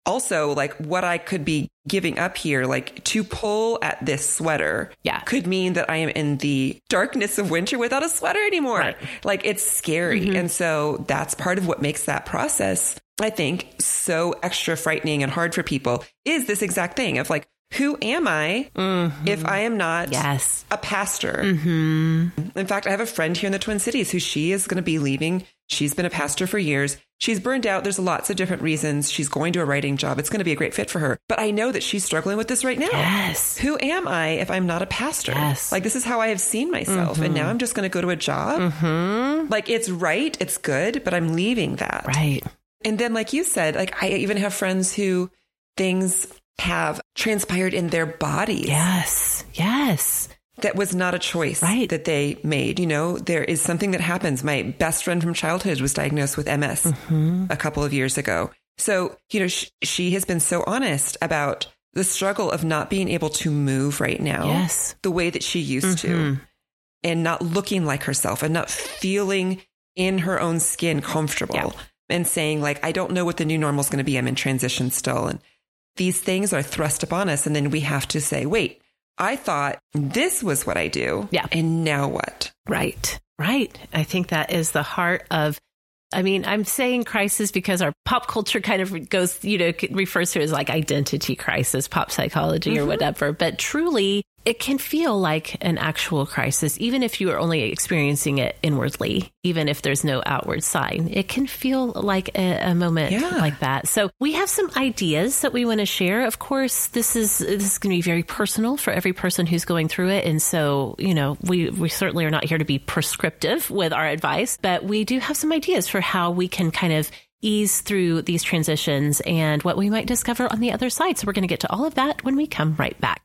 [SPEAKER 3] also like what I could be giving up here, like to pull at this sweater could mean that I am in the darkness of winter without a sweater anymore. Right. Like it's scary. And so that's part of what makes that process, I think, so extra frightening and hard for people is this exact thing of like, who am I if I am not a pastor? In fact, I have a friend here in the Twin Cities who she is going to be leaving. She's been a pastor for years. She's burned out. There's lots of different reasons. She's going to a writing job. It's going to be a great fit for her. But I know that she's struggling with this right now.
[SPEAKER 2] Yes.
[SPEAKER 3] Who am I if I'm not a pastor?
[SPEAKER 2] Yes.
[SPEAKER 3] Like, this is how I have seen myself. And now I'm just going to go to a job. Like, it's right. It's good. But I'm leaving that.
[SPEAKER 2] Right.
[SPEAKER 3] And then, like you said, like I even have friends who things have transpired in their bodies.
[SPEAKER 2] Yes. Yes.
[SPEAKER 3] That was not a choice that they made. You know, there is something that happens. My best friend from childhood was diagnosed with MS a couple of years ago. So, you know, she has been so honest about the struggle of not being able to move right now the way that she used to, and not looking like herself and not feeling in her own skin comfortable and saying like, I don't know what the new normal is going to be. I'm in transition still. And these things are thrust upon us. And then we have to say, wait, I thought this was what I do. Yeah. And now what?
[SPEAKER 2] Right. Right. I think that is the heart of, I mean, I'm saying crisis because our pop culture kind of goes, you know, refers to it as like identity crisis, pop psychology or whatever. But truly, it can feel like an actual crisis, even if you are only experiencing it inwardly, even if there's no outward sign. It can feel like a moment like that. So we have some ideas that we want to share. Of course, this is going to be very personal for every person who's going through it. And so, you know, we certainly are not here to be prescriptive with our advice, but we do have some ideas for how we can kind of ease through these transitions and what we might discover on the other side. So we're going to get to all of that when we come right back.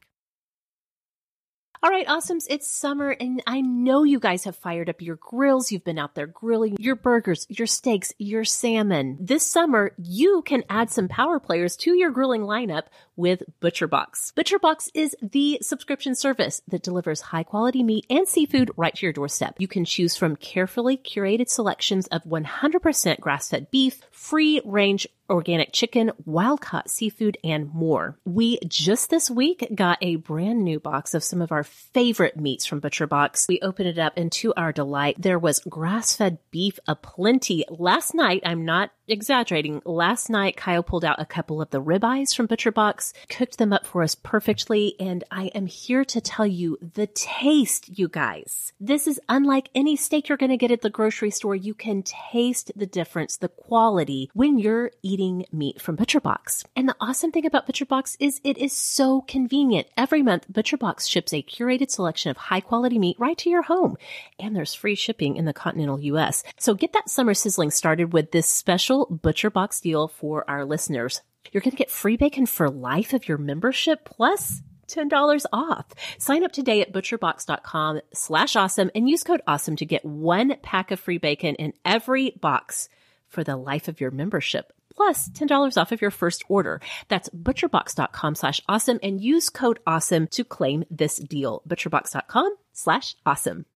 [SPEAKER 2] All right, awesomes, it's summer, and I know you guys have fired up your grills. You've been out there grilling your burgers, your steaks, your salmon. This summer, you can add some power players to your grilling lineup with ButcherBox. ButcherBox is the subscription service that delivers high-quality meat and seafood right to your doorstep. You can choose from carefully curated selections of 100% grass-fed beef, free-range organic chicken, wild-caught seafood, and more. We just this week got a brand new box of some of our favorite meats from ButcherBox. We opened it up, and to our delight, there was grass-fed beef aplenty. Last night, I'm not exaggerating, last night Kyle pulled out a couple of the ribeyes from ButcherBox, cooked them up for us perfectly, and I am here to tell you the taste, you guys. This is unlike any steak you're going to get at the grocery store. You can taste the difference, the quality, when you're eating meat from ButcherBox. And the awesome thing about ButcherBox is it is so convenient. Every month, ButcherBox ships a curated selection of high-quality meat right to your home, and there's free shipping in the continental U.S. So get that summer sizzling started with this special ButcherBox deal for our listeners. You're going to get free bacon for life of your membership, plus $10 off. Sign up today at butcherbox.com/awesome and use code awesome to get 1 pack of free bacon in every box for the life of your membership, plus $10 off of your first order. That's butcherbox.com/awesome and use code awesome to claim this deal. butcherbox.com/awesome.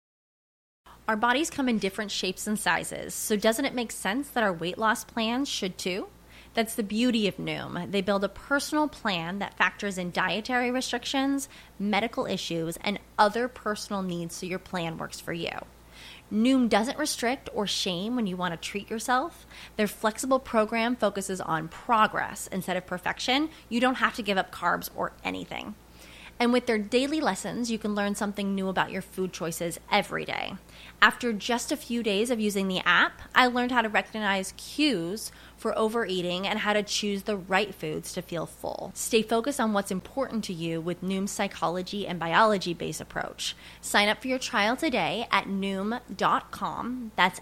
[SPEAKER 4] Our bodies come in different shapes and sizes, so doesn't it make sense that our weight loss plans should too? That's the beauty of Noom. They build a personal plan that factors in dietary restrictions, medical issues, and other personal needs so your plan works for you. Noom doesn't restrict or shame when you want to treat yourself. Their flexible program focuses on progress instead of perfection. You don't have to give up carbs or anything. And with their daily lessons, you can learn something new about your food choices every day. After just a few days of using the app, I learned how to recognize cues for overeating and how to choose the right foods to feel full. Stay focused on what's important to you with Noom's psychology and biology-based approach. Sign up for your trial today at Noom.com. That's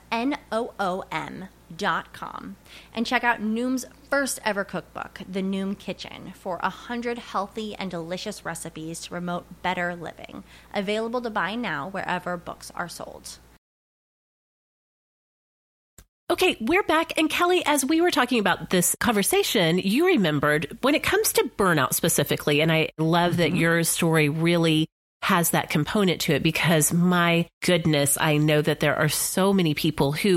[SPEAKER 4] NOOM.com. And check out Noom's first ever cookbook, The Noom Kitchen, for 100 healthy and delicious recipes to promote better living. Available to buy now wherever books are sold.
[SPEAKER 2] Okay, we're back. And Kelly, as we were talking about this conversation, you remembered when it comes to burnout specifically, and I love that your story really has that component to it because my goodness, I know that there are so many people who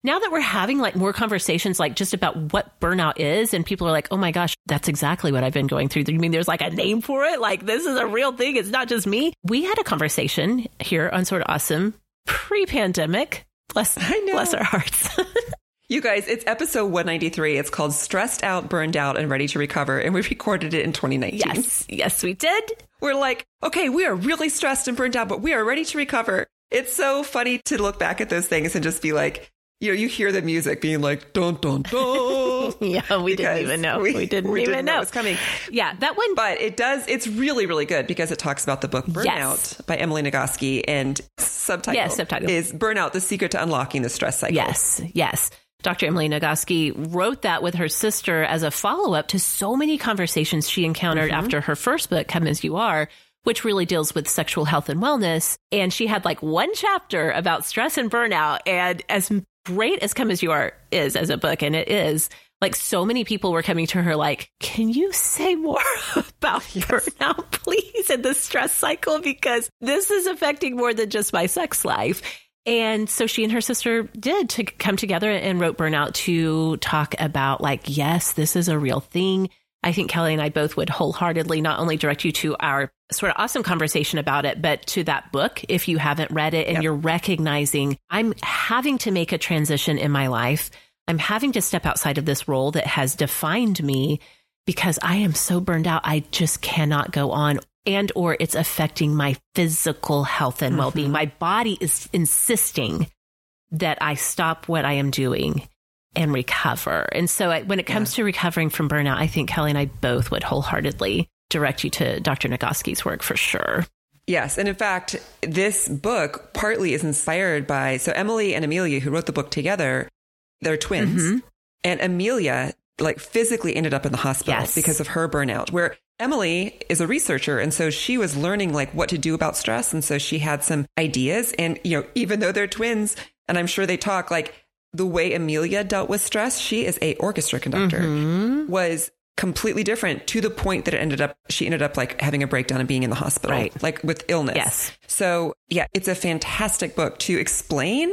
[SPEAKER 2] now that we're having like more conversations, like just about what burnout is, and people are like, oh my gosh, that's exactly what I've been going through. You mean there's like a name for it? Like this is a real thing. It's not just me. We had a conversation here on Sort of Awesome pre-pandemic. Bless our hearts.
[SPEAKER 3] You guys, it's episode 193. It's called Stressed Out, Burned Out, and Ready to Recover. And we recorded it in 2019.
[SPEAKER 2] Yes, we did.
[SPEAKER 3] We're like, okay, we are really stressed and burned out, but we are ready to recover. It's so funny to look back at those things and just be like, you know, you hear the music being like, dun, dun, dun.
[SPEAKER 2] Yeah, we didn't even know. We didn't even know
[SPEAKER 3] it was coming.
[SPEAKER 2] Yeah, that one.
[SPEAKER 3] But it's really, really good because it talks about the book Burnout by Emily Nagoski, and subtitle is Burnout, The Secret to Unlocking the Stress Cycle.
[SPEAKER 2] Yes. Dr. Emily Nagoski wrote that with her sister as a follow-up to so many conversations she encountered after her first book, Come As You Are, which really deals with sexual health and wellness. And she had like one chapter about stress and burnout. And as great as Come As You Are is as a book, and it is, like so many people were coming to her like, can you say more about burnout, please, and the stress cycle? Because this is affecting more than just my sex life. And so she and her sister did to come together and wrote Burnout to talk about like, yes, this is a real thing. I think Kelly and I both would wholeheartedly not only direct you to our Sort of Awesome conversation about it, but to that book if you haven't read it and you're recognizing I'm having to make a transition in my life. I'm having to step outside of this role that has defined me because I am so burned out. I just cannot go on. And or it's affecting my physical health and well-being. My body is insisting that I stop what I am doing and recover. And so when it comes to recovering from burnout, I think Kelly and I both would wholeheartedly direct you to Dr. Nagoski's work for sure.
[SPEAKER 3] Yes. And in fact, this book partly is inspired by, so Emily and Amelia, who wrote the book together, they're twins. And Amelia like physically ended up in the hospital because of her burnout, where Emily is a researcher. And so she was learning like what to do about stress. And so she had some ideas. And, you know, even though they're twins, and I'm sure they talk, like the way Amelia dealt with stress, she is a orchestra conductor, was completely different to the point that she ended up like having a breakdown and being in the hospital, like with illness.
[SPEAKER 2] Yes.
[SPEAKER 3] So yeah, it's a fantastic book to explain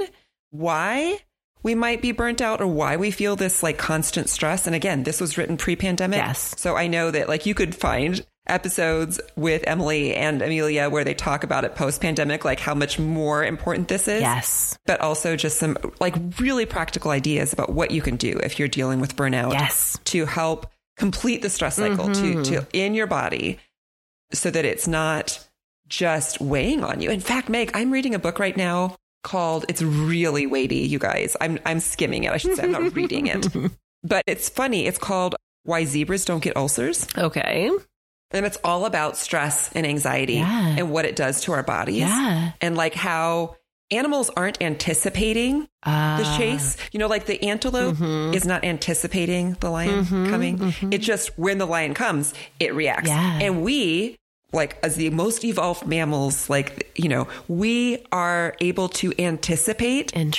[SPEAKER 3] why we might be burnt out or why we feel this like constant stress. And again, this was written pre-pandemic.
[SPEAKER 2] Yes.
[SPEAKER 3] So I know that like you could find episodes with Emily and Amelia where they talk about it post-pandemic, like how much more important this is.
[SPEAKER 2] Yes.
[SPEAKER 3] But also just some like really practical ideas about what you can do if you're dealing with burnout.
[SPEAKER 2] Yes.
[SPEAKER 3] To help complete the stress cycle to in your body so that it's not just weighing on you. In fact, Meg, I'm reading a book right now called, it's really weighty, you guys. I'm skimming it. I should say I'm not reading it. But it's funny. It's called Why Zebras Don't Get Ulcers.
[SPEAKER 2] Okay.
[SPEAKER 3] And it's all about stress and anxiety and what it does to our bodies.
[SPEAKER 2] Yeah. And
[SPEAKER 3] like how animals aren't anticipating the chase. You know, like the antelope is not anticipating the lion coming. It just, when the lion comes, it reacts.
[SPEAKER 2] Yeah.
[SPEAKER 3] And we, like as the most evolved mammals, like, you know, we are able to anticipate and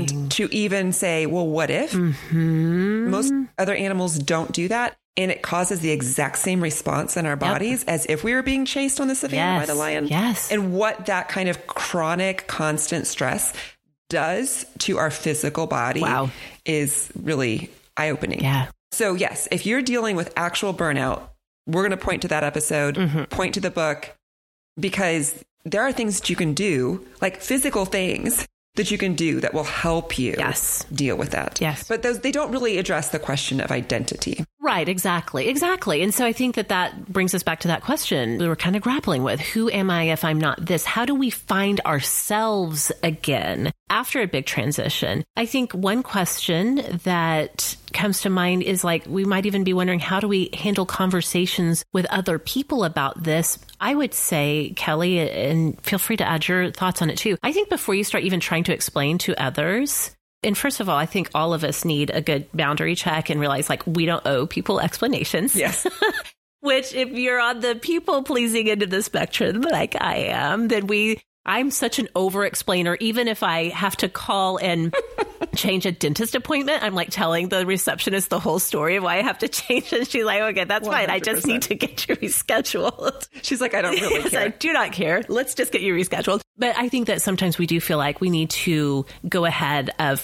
[SPEAKER 3] to even say, well, what if? Most other animals don't do that. And it causes the exact same response in our bodies as if we were being chased on the savannah by the lion.
[SPEAKER 2] Yes.
[SPEAKER 3] And what that kind of chronic, constant stress does to our physical body is really eye-opening.
[SPEAKER 2] Yeah.
[SPEAKER 3] So yes, if you're dealing with actual burnout, we're going to point to that episode, point to the book, because there are things that you can do, like physical things that you can do that will help you deal with that.
[SPEAKER 2] Yes.
[SPEAKER 3] But they don't really address the question of identity.
[SPEAKER 2] Right. Exactly. And so I think that brings us back to that question we were kind of grappling with. Who am I if I'm not this? How do we find ourselves again after a big transition? I think one question that comes to mind is like, we might even be wondering, how do we handle conversations with other people about this? I would say, Kelly, and feel free to add your thoughts on it too. I think before you start even trying to explain to others, and first of all, I think all of us need a good boundary check and realize like we don't owe people explanations.
[SPEAKER 3] Yes.
[SPEAKER 2] Which if you're on the people pleasing end of the spectrum, like I am, then I'm such an over explainer. Even if I have to call and change a dentist appointment, I'm like telling the receptionist the whole story of why I have to change. And she's like, okay, that's 100%. Fine. I just need to get you rescheduled.
[SPEAKER 3] She's like, I don't really care.
[SPEAKER 2] I do not care. Let's just get you rescheduled. But I think that sometimes we do feel like we need to go ahead of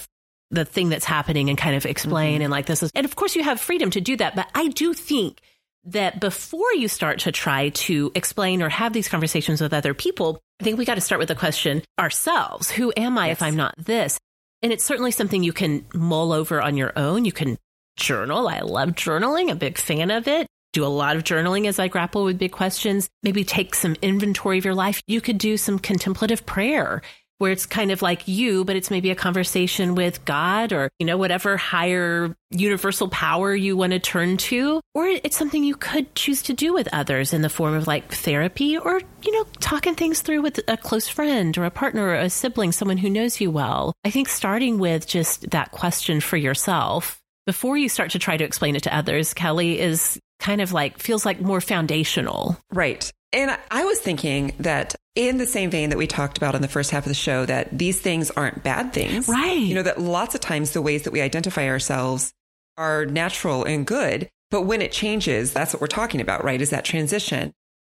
[SPEAKER 2] the thing that's happening and kind of explain and like this is, and of course you have freedom to do that. But I do think that before you start to try to explain or have these conversations with other people, I think we got to start with the question ourselves. Who am I if I'm not this? And it's certainly something you can mull over on your own. You can journal. I love journaling, a big fan of it. Do a lot of journaling as I grapple with big questions. Maybe take some inventory of your life. You could do some contemplative prayer where it's kind of like you, but it's maybe a conversation with God or, whatever higher universal power you want to turn to. Or it's something you could choose to do with others in the form of like therapy or, talking things through with a close friend or a partner or a sibling, someone who knows you well. I think starting with just that question for yourself before you start to try to explain it to others, Kelly, is kind of like, feels like more foundational.
[SPEAKER 3] Right. And I was thinking that in the same vein that we talked about in the first half of the show, that these things aren't bad things.
[SPEAKER 2] Right.
[SPEAKER 3] That lots of times the ways that we identify ourselves are natural and good. But when it changes, that's what we're talking about, right? Is that transition.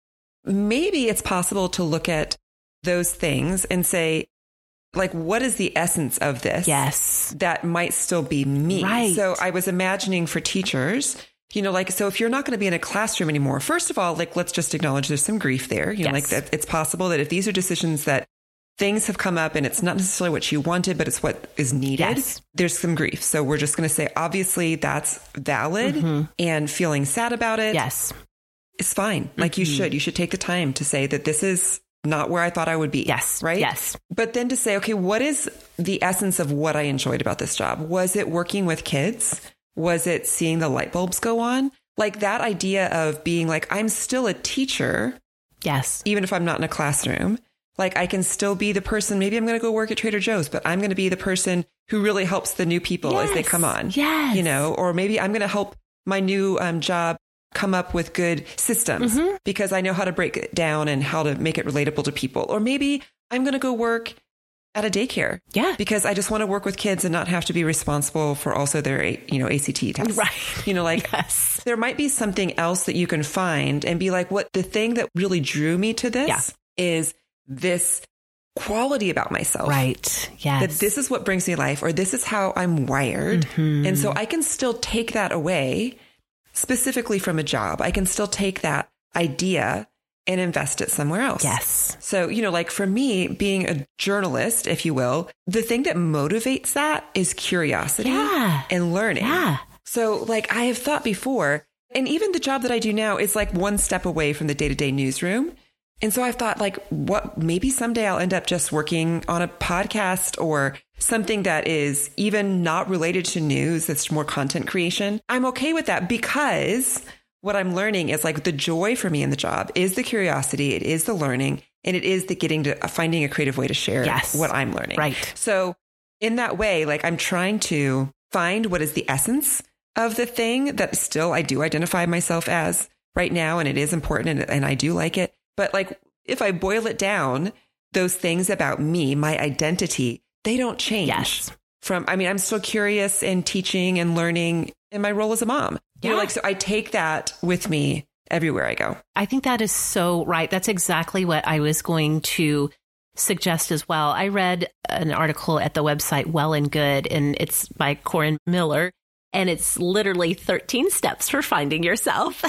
[SPEAKER 3] Maybe it's possible to look at those things and say, like, what is the essence of this?
[SPEAKER 2] Yes.
[SPEAKER 3] That might still be me.
[SPEAKER 2] Right.
[SPEAKER 3] So I was imagining for teachers, so if you're not going to be in a classroom anymore, first of all, like, let's just acknowledge there's some grief there.
[SPEAKER 2] Yes.
[SPEAKER 3] Like that it's possible that if these are decisions that things have come up and it's not necessarily what you wanted, but it's what is needed,
[SPEAKER 2] yes.
[SPEAKER 3] There's some grief. So we're just going to say, obviously that's valid and feeling sad about it.
[SPEAKER 2] Yes.
[SPEAKER 3] It's fine. Like you should take the time to say that this is not where I thought I would be.
[SPEAKER 2] Yes.
[SPEAKER 3] Right.
[SPEAKER 2] Yes.
[SPEAKER 3] But then to say, okay, what is the essence of what I enjoyed about this job? Was it working with kids? Was it seeing the light bulbs go on? Like that idea of being like, I'm still a teacher.
[SPEAKER 2] Yes. Even
[SPEAKER 3] if I'm not in a classroom, like I can still be the person. Maybe I'm going to go work at Trader Joe's, but I'm going to be the person who really helps the new people as they come on.
[SPEAKER 2] Yes.
[SPEAKER 3] Or maybe I'm going to help my new job come up with good systems because I know how to break it down and how to make it relatable to people. Or maybe I'm going to go work at a daycare.
[SPEAKER 2] Yeah.
[SPEAKER 3] Because I just want to work with kids and not have to be responsible for also their, ACT tests.
[SPEAKER 2] Right.
[SPEAKER 3] Yes. There might be something else that you can find and be like, what the thing that really drew me to this is this quality about myself.
[SPEAKER 2] Right. Yes.
[SPEAKER 3] That this is what brings me life, or this is how I'm wired. And so I can still take that away specifically from a job. I can still take that idea and invest it somewhere else.
[SPEAKER 2] Yes.
[SPEAKER 3] So, like for me, being a journalist, if you will, the thing that motivates that is curiosity and learning.
[SPEAKER 2] Yeah.
[SPEAKER 3] So like I have thought before, and even the job that I do now is like one step away from the day-to-day newsroom. And so I've thought like, maybe someday I'll end up just working on a podcast or something that is even not related to news. That's more content creation. I'm okay with that because what I'm learning is like the joy for me in the job is the curiosity. It is the learning, and it is the getting to finding a creative way to share what I'm learning.
[SPEAKER 2] Right.
[SPEAKER 3] So in that way, like I'm trying to find what is the essence of the thing that still I do identify myself as right now. And it is important and I do like it. But like, if I boil it down, those things about me, my identity, they don't change.
[SPEAKER 2] Yes.
[SPEAKER 3] I'm still curious and teaching and learning in my role as a mom.
[SPEAKER 2] Yeah.
[SPEAKER 3] So I take that with me everywhere I go.
[SPEAKER 2] I think that is so right. That's exactly what I was going to suggest as well. I read an article at the website Well and Good, and it's by Corinne Miller, and it's literally 13 steps for finding yourself.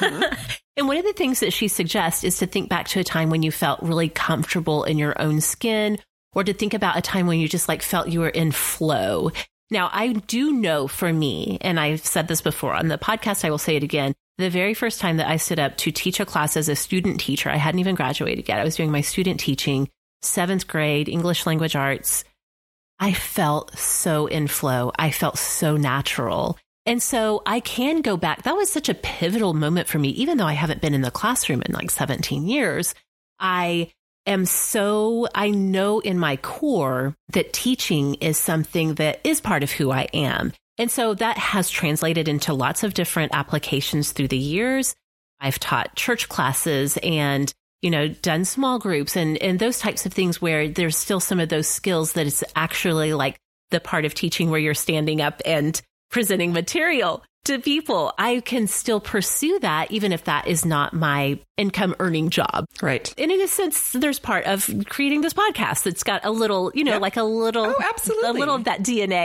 [SPEAKER 2] And one of the things that she suggests is to think back to a time when you felt really comfortable in your own skin, or to think about a time when you just like felt you were in flow. Now, I do know for me, and I've said this before on the podcast, I will say it again, the very first time that I stood up to teach a class as a student teacher, I hadn't even graduated yet. I was doing my student teaching, 7th grade, English language arts. I felt so in flow. I felt so natural. And so I can go back. That was such a pivotal moment for me, even though I haven't been in the classroom in like 17 years. I know in my core that teaching is something that is part of who I am. And so that has translated into lots of different applications through the years. I've taught church classes and, done small groups and those types of things where there's still some of those skills that it's actually like the part of teaching where you're standing up and presenting material to people. I can still pursue that, even if that is not my income earning job.
[SPEAKER 3] Right.
[SPEAKER 2] And in a sense, there's part of creating this podcast that's got a little, like a little,
[SPEAKER 3] absolutely,
[SPEAKER 2] a little of that DNA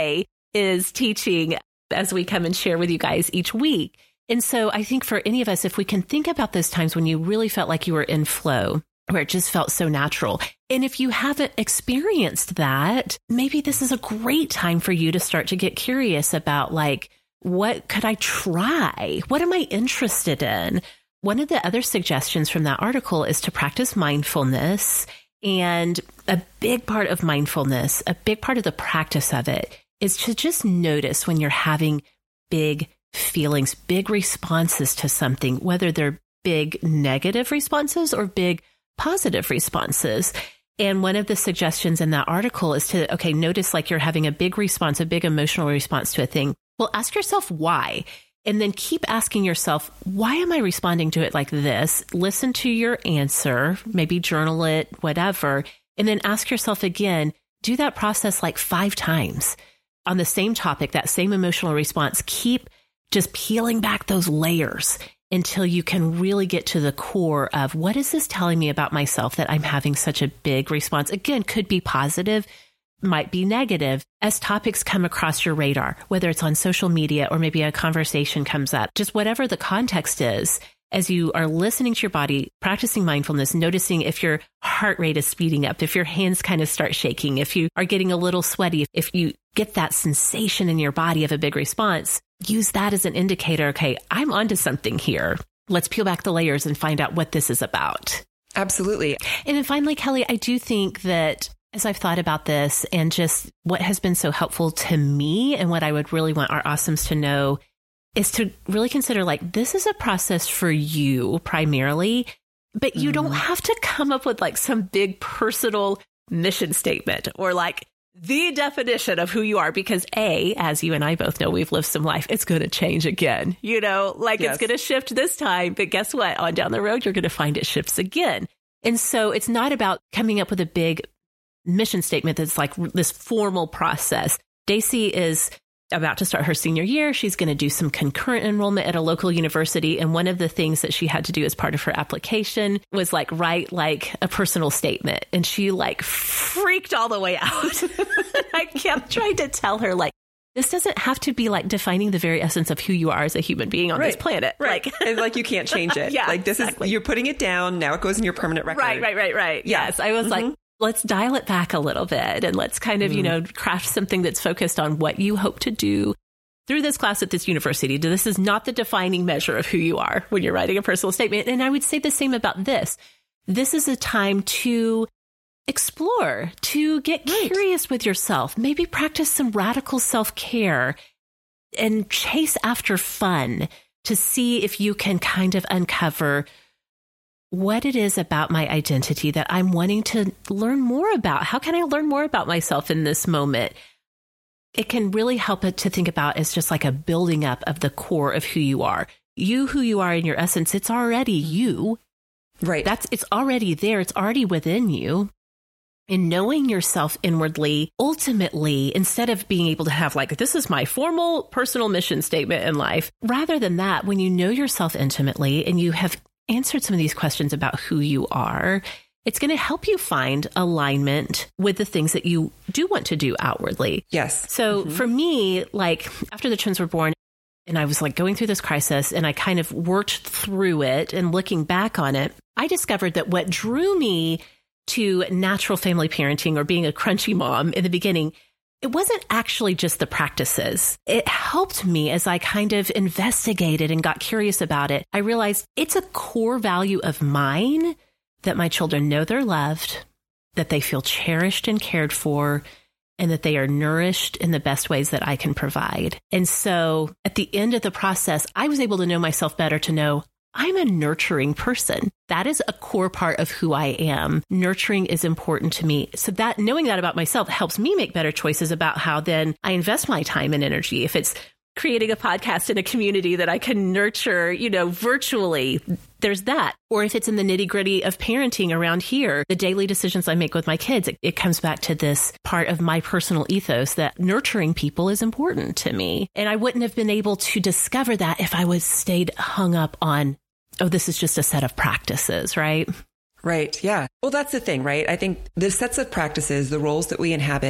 [SPEAKER 2] is teaching as we come and share with you guys each week. And so I think for any of us, if we can think about those times when you really felt like you were in flow, where it just felt so natural. And if you haven't experienced that, maybe this is a great time for you to start to get curious about like, what could I try? What am I interested in? One of the other suggestions from that article is to practice mindfulness. And a big part of mindfulness, a big part of the practice of it is to just notice when you're having big feelings, big responses to something, whether they're big negative responses or big positive responses. And one of the suggestions in that article is to, notice like you're having a big response, a big emotional response to a thing. Well, ask yourself why, and then keep asking yourself, why am I responding to it like this? Listen to your answer, maybe journal it, whatever. And then ask yourself again, do that process like 5 times on the same topic, that same emotional response. Keep just peeling back those layers until you can really get to the core of what is this telling me about myself that I'm having such a big response? Again, could be positive, might be negative. As topics come across your radar, whether it's on social media or maybe a conversation comes up, just whatever the context is, as you are listening to your body, practicing mindfulness, noticing if your heart rate is speeding up, if your hands kind of start shaking, if you are getting a little sweaty, if you get that sensation in your body of a big response, use that as an indicator. Okay, I'm onto something here. Let's peel back the layers and find out what this is about.
[SPEAKER 3] Absolutely.
[SPEAKER 2] And then finally, Kelly, I do think that as I've thought about this and just what has been so helpful to me and what I would really want our awesomes to know is to really consider like, this is a process for you primarily, but you don't have to come up with like some big personal mission statement or like the definition of who you are, because as you and I both know, we've lived some life. It's going to change again, It's going to shift this time, but guess what? On down the road, you're going to find it shifts again. And so it's not about coming up with a big mission statement that's like this formal process. Daisy is about to start her senior year. She's going to do some concurrent enrollment at a local university. And one of the things that she had to do as part of her application was like write like a personal statement. And she like freaked all the way out. I kept trying to tell her like, this doesn't have to be like defining the very essence of who you are as a human being on this planet.
[SPEAKER 3] Right. And like you can't change it.
[SPEAKER 2] Yeah,
[SPEAKER 3] like this exactly. You're putting it down. Now it goes in your permanent record.
[SPEAKER 2] Right. Yeah. Yes. I was like, let's dial it back a little bit and let's kind of, craft something that's focused on what you hope to do through this class at this university. This is not the defining measure of who you are when you're writing a personal statement. And I would say the same about this. This is a time to explore, to get curious with yourself, maybe practice some radical self-care and chase after fun to see if you can kind of uncover what it is about my identity that I'm wanting to learn more about. How can I learn more about myself in this moment? It can really help it to think about as just like a building up of the core of who you are. Who you are in your essence, it's already you.
[SPEAKER 3] Right.
[SPEAKER 2] It's already there. It's already within you. And knowing yourself inwardly, ultimately, instead of being able to have like, this is my formal personal mission statement in life, rather than that, when you know yourself intimately and you have answered some of these questions about who you are, it's going to help you find alignment with the things that you do want to do outwardly.
[SPEAKER 3] Yes.
[SPEAKER 2] So for me, like after the twins were born and I was like going through this crisis and I kind of worked through it and looking back on it, I discovered that what drew me to natural family parenting or being a crunchy mom in the beginning, it wasn't actually just the practices. It helped me as I kind of investigated and got curious about it. I realized it's a core value of mine that my children know they're loved, that they feel cherished and cared for, and that they are nourished in the best ways that I can provide. And so at the end of the process, I was able to know myself better, to know I'm a nurturing person. That is a core part of who I am. Nurturing is important to me. So that knowing that about myself helps me make better choices about how then I invest my time and energy. If it's creating a podcast in a community that I can nurture, virtually, there's that. Or if it's in the nitty gritty of parenting around here, the daily decisions I make with my kids, it comes back to this part of my personal ethos that nurturing people is important to me. And I wouldn't have been able to discover that if I was stayed hung up on, this is just a set of practices, right?
[SPEAKER 3] Right. Yeah. Well, that's the thing, right? I think the sets of practices, the roles that we inhabit,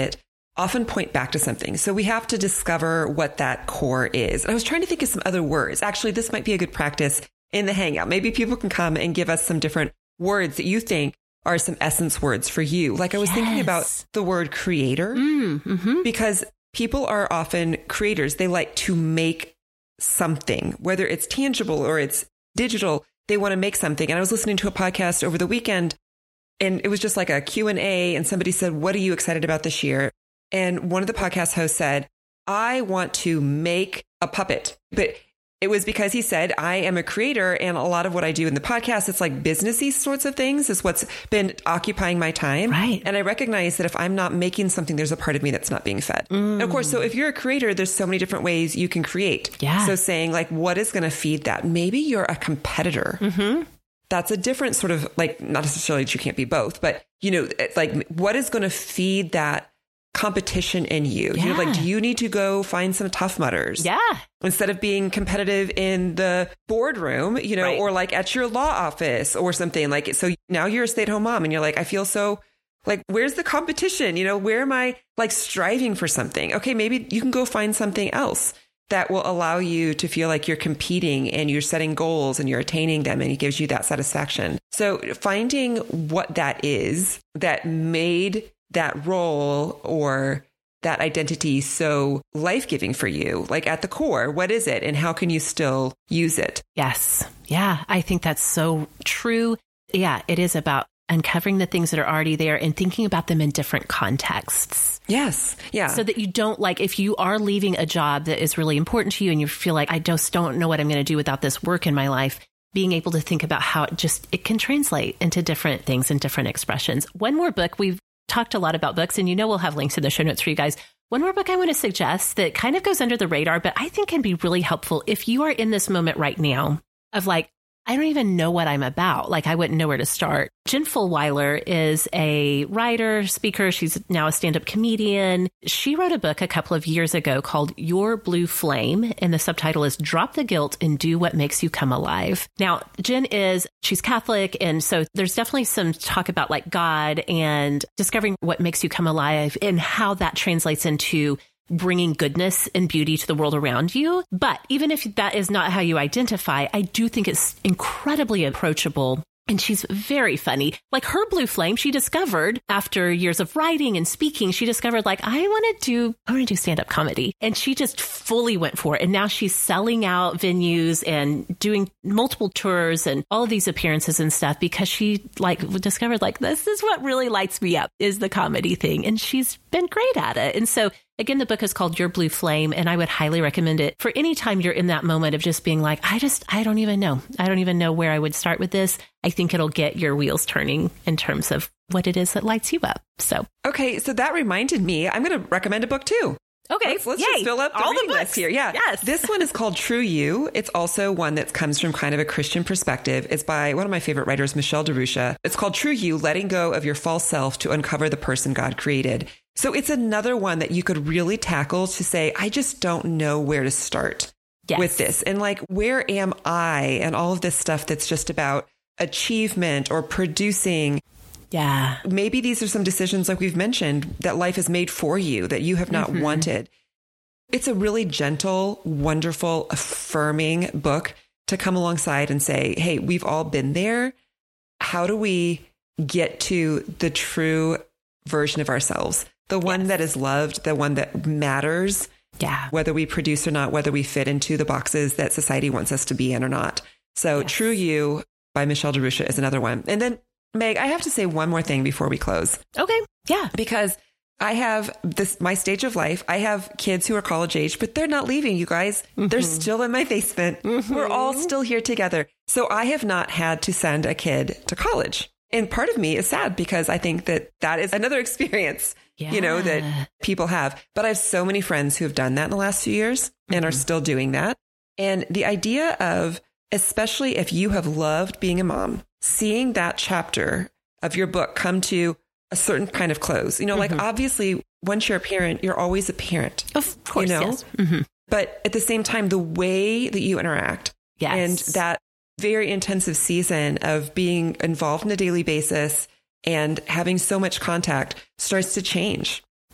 [SPEAKER 3] often point back to something. So we have to discover what that core is. And I was trying to think of some other words. Actually, this might be a good practice in the Hangout. Maybe people can come and give us some different words that you think are some essence words for you. Like I was thinking about the word creator, because people are often creators. They like to make something, whether it's tangible or it's digital. They want to make something. And I was listening to a podcast over the weekend, and it was just like a Q&A, and somebody said, what are you excited about this year? And one of the podcast hosts said, I want to make a puppet. But it was because he said, I am a creator, and a lot of what I do in the podcast, it's like businessy sorts of things is what's been occupying my time.
[SPEAKER 2] Right.
[SPEAKER 3] And I recognize that if I'm not making something, there's a part of me that's not being fed. And of course, so if you're a creator, there's so many different ways you can create.
[SPEAKER 2] Yeah.
[SPEAKER 3] So saying like, what is going to feed that? Maybe you're a competitor. That's a different sort of like, not necessarily that you can't be both, but you know, like what is going to feed that competition in you?
[SPEAKER 2] Yeah.
[SPEAKER 3] You know, like, do you need to go find some Tough Mudders?
[SPEAKER 2] Yeah.
[SPEAKER 3] Instead of being competitive in the boardroom, you know,
[SPEAKER 2] Right.
[SPEAKER 3] or like at your law office or something like, so now you're a stay-at-home mom and you're like, I feel so like, where's the competition? You know, where am I like striving for something? Okay, maybe you can go find something else that will allow you to feel like you're competing and you're setting goals and you're attaining them, and it gives you that satisfaction. So finding what that is that made that role or that identity so life-giving for you, like at the core, what is it and how can you still use it?
[SPEAKER 2] Yes. Yeah. I think that's so true. Yeah. It is about uncovering the things that are already there and thinking about them in different contexts.
[SPEAKER 3] Yes. Yeah.
[SPEAKER 2] So that you don't like, if you are leaving a job that is really important to you and you feel like, I just don't know what I'm going to do without this work in my life, being able to think about how it can translate into different things and different expressions. One more book, we've talked a lot about books, and we'll have links in the show notes for you guys. One more book I want to suggest that kind of goes under the radar, but I think can be really helpful if you are in this moment right now of like, I don't even know what I'm about. Like, I wouldn't know where to start. Jen Fulwiler is a writer, speaker. She's now a stand-up comedian. She wrote a book a couple of years ago called Your Blue Flame, and the subtitle is Drop the Guilt and Do What Makes You Come Alive. Now, Jen she's Catholic, and so there's definitely some talk about like God and discovering what makes you come alive and how that translates into bringing goodness and beauty to the world around you. But even if that is not how you identify, I do think it's incredibly approachable. And she's very funny. Like her blue flame, she discovered after years of writing and speaking, she discovered like, I want to do stand-up comedy. And she just fully went for it. And now she's selling out venues and doing multiple tours and all of these appearances and stuff because she like discovered like, this is what really lights me up is the comedy thing. And she's been great at it. And so again, the book is called Your Blue Flame, and I would highly recommend it for any time you're in that moment of just being like, I don't even know. I don't even know where I would start with this. I think it'll get your wheels turning in terms of what it is that lights you up. So,
[SPEAKER 3] okay. So that reminded me, I'm going to recommend a book too.
[SPEAKER 2] Okay.
[SPEAKER 3] Let's just fill up
[SPEAKER 2] all the
[SPEAKER 3] reading
[SPEAKER 2] books
[SPEAKER 3] list here. Yeah.
[SPEAKER 2] Yes.
[SPEAKER 3] This one is called True You. It's also one that comes from kind of a Christian perspective. It's by one of my favorite writers, Michelle DeRusha. It's called True You, Letting Go of Your False Self to Uncover the Person God Created. So it's another one that you could really tackle to say, I just don't know where to start with this. And like, where am I? And all of this stuff that's just about achievement or producing.
[SPEAKER 2] Yeah.
[SPEAKER 3] Maybe these are some decisions like we've mentioned that life has made for you that you have not wanted. It's a really gentle, wonderful, affirming book to come alongside and say, hey, we've all been there. How do we get to the true version of ourselves? The one that is loved, the one that matters, whether we produce or not, whether we fit into the boxes that society wants us to be in or not. So True You by Michelle DeRusha is another one. And then Meg, I have to say one more thing before we close.
[SPEAKER 2] Okay. Yeah.
[SPEAKER 3] Because I have my stage of life. I have kids who are college age, but they're not leaving, you guys. They're still in my basement. We're all still here together. So I have not had to send a kid to college. And part of me is sad because I think that is another experience, that people have. But I have so many friends who have done that in the last few years and are still doing that. And the idea of, especially if you have loved being a mom, seeing that chapter of your book come to a certain kind of close, like obviously once you're a parent, you're always a parent.
[SPEAKER 2] Of course, yes.
[SPEAKER 3] But at the same time, the way that you interact and that very intensive season of being involved on a daily basis and having so much contact starts to change.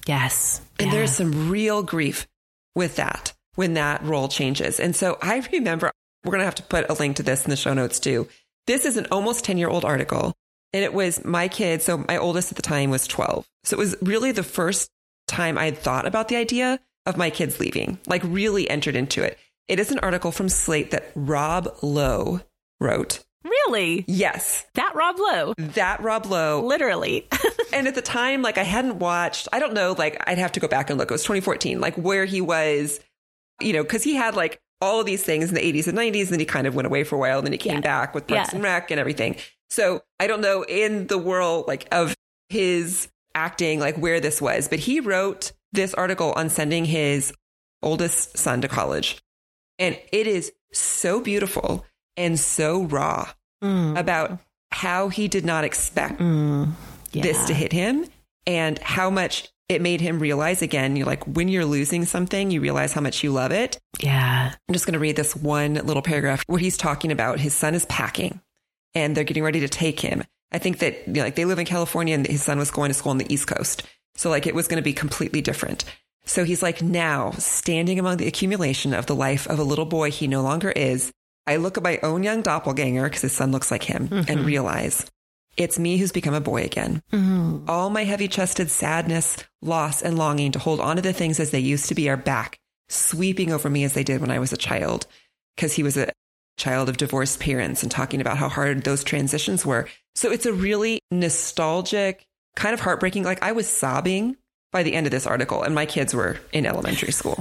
[SPEAKER 2] Yes.
[SPEAKER 3] And there's some real grief with that when that role changes. And so I remember, we're going to have to put a link to this in the show notes too. This is an almost 10-year-old article. And it was my kid. So my oldest at the time was 12. So it was really the first time I had thought about the idea of my kids leaving, like really entered into it. It is an article from Slate that Rob Lowe wrote.
[SPEAKER 2] Really?
[SPEAKER 3] Yes.
[SPEAKER 2] That Rob Lowe.
[SPEAKER 3] That Rob Lowe.
[SPEAKER 2] Literally.
[SPEAKER 3] And at the time, like I hadn't watched, I don't know, like I'd have to go back and look. It was 2014, like where he was, you know, because he had like all of these things in the 80s and 90s. And then he kind of went away for a while. And then he came back with Parks and Rec and everything. So I don't know in the world like of his acting, like where this was. But he wrote this article on sending his oldest son to college. And it is so beautiful and so raw about how he did not expect this to hit him and how much it made him realize again, you're like, when you're losing something, you realize how much you love it.
[SPEAKER 2] Yeah.
[SPEAKER 3] I'm just going to read this one little paragraph where he's talking about his son is packing and they're getting ready to take him. I think that, you know, like they live in California and his son was going to school on the East Coast. So like it was going to be completely different. So he's like, now standing among the accumulation of the life of a little boy he no longer is, I look at my own young doppelganger, because his son looks like him, and realize it's me who's become a boy again. All my heavy-chested sadness, loss, and longing to hold on to the things as they used to be are back, sweeping over me as they did when I was a child, because he was a child of divorced parents and talking about how hard those transitions were. So it's a really nostalgic, kind of heartbreaking, like I was sobbing by the end of this article, and my kids were in elementary school.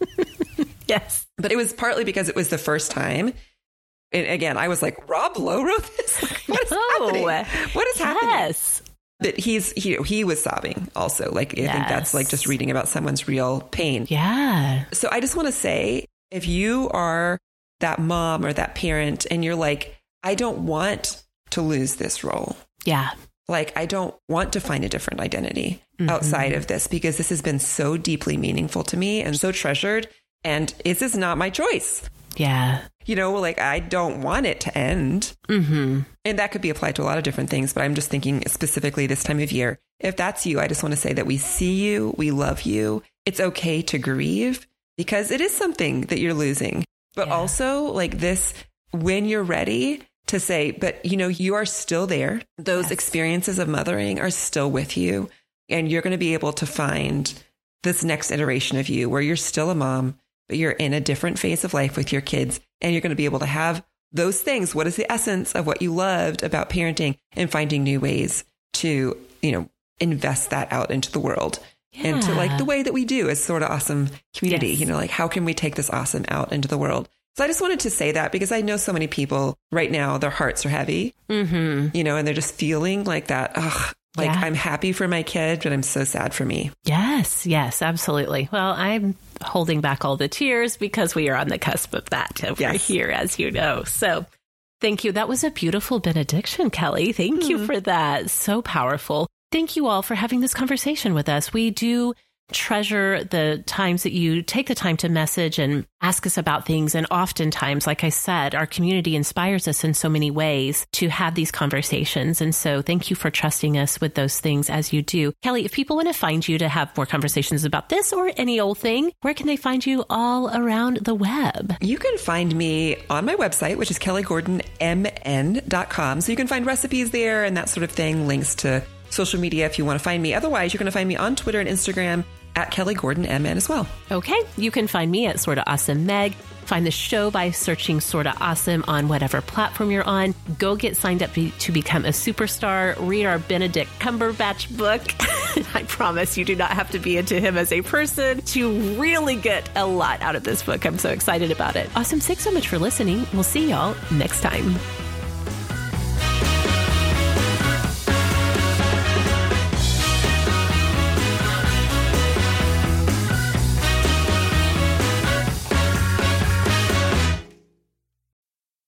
[SPEAKER 2] Yes.
[SPEAKER 3] But it was partly because it was the first time. And again, I was like, Rob Lowe wrote this? Like, what is happening? What is happening?
[SPEAKER 2] Yes.
[SPEAKER 3] But he was sobbing also. Like, I think that's like just reading about someone's real pain.
[SPEAKER 2] Yeah.
[SPEAKER 3] So I just want to say, if you are that mom or that parent and you're like, I don't want to lose this role.
[SPEAKER 2] Yeah.
[SPEAKER 3] Like, I don't want to find a different identity outside of this because this has been so deeply meaningful to me and so treasured. And this is not my choice.
[SPEAKER 2] Yeah.
[SPEAKER 3] You know, like I don't want it to end. And that could be applied to a lot of different things. But I'm just thinking specifically this time of year. If that's you, I just want to say that we see you. We love you. It's okay to grieve because it is something that you're losing. But also like this, when you're ready to say, but you know, you are still there. Those experiences of mothering are still with you. And you're going to be able to find this next iteration of you where you're still a mom, but you're in a different phase of life with your kids. And you're going to be able to have those things. What is the essence of what you loved about parenting and finding new ways to, you know, invest that out into the world and to like the way that we do as Sorta Awesome community, you know, like how can we take this awesome out into the world? So I just wanted to say that because I know so many people right now, their hearts are heavy, you know, and they're just feeling like that. Ugh, like I'm happy for my kid, but I'm so sad for me.
[SPEAKER 2] Yes, yes, absolutely. Well, I'm holding back all the tears because we are on the cusp of that over here, as you know. So thank you. That was a beautiful benediction, Kelly. Thank you for that. So powerful. Thank you all for having this conversation with us. We do treasure the times that you take the time to message and ask us about things. And oftentimes, like I said, our community inspires us in so many ways to have these conversations. And so thank you for trusting us with those things as you do. Kelly, if people want to find you to have more conversations about this or any old thing, where can they find you all around the web?
[SPEAKER 3] You can find me on my website, which is kellygordonmn.com. So you can find recipes there and that sort of thing, links to social media if you want to find me. Otherwise, you're going to find me on Twitter and Instagram at Kelly Gordon MN as well.
[SPEAKER 2] Okay. You can find me at Sorta Awesome Meg. Find the show by searching Sorta Awesome on whatever platform you're on. Go get signed up to become a superstar. Read our Benedict Cumberbatch book. I promise you do not have to be into him as a person to really get a lot out of this book. I'm so excited about it. Awesome. Thanks so much for listening. We'll see y'all next time.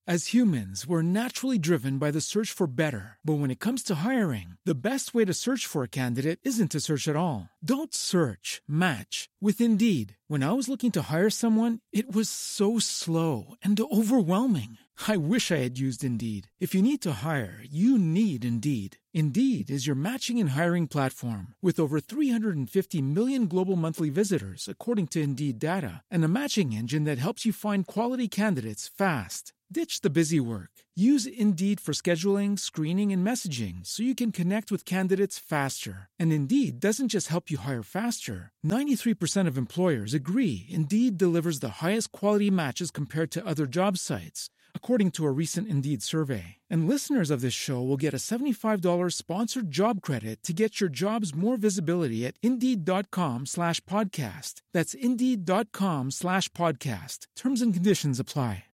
[SPEAKER 5] As humans, we're naturally driven by the search for better. But when it comes to hiring, the best way to search for a candidate isn't to search at all. Don't search, match with Indeed. When I was looking to hire someone, it was so slow and overwhelming. I wish I had used Indeed. If you need to hire, you need Indeed. Indeed is your matching and hiring platform with over 350 million global monthly visitors, according to Indeed data, and a matching engine that helps you find quality candidates fast. Ditch the busy work. Use Indeed for scheduling, screening, and messaging so you can connect with candidates faster. And Indeed doesn't just help you hire faster. 93% of employers agree Indeed delivers the highest quality matches compared to other job sites, according to a recent Indeed survey. And listeners of this show will get a $75 sponsored job credit to get your jobs more visibility at Indeed.com/podcast. That's Indeed.com/podcast. Terms and conditions apply.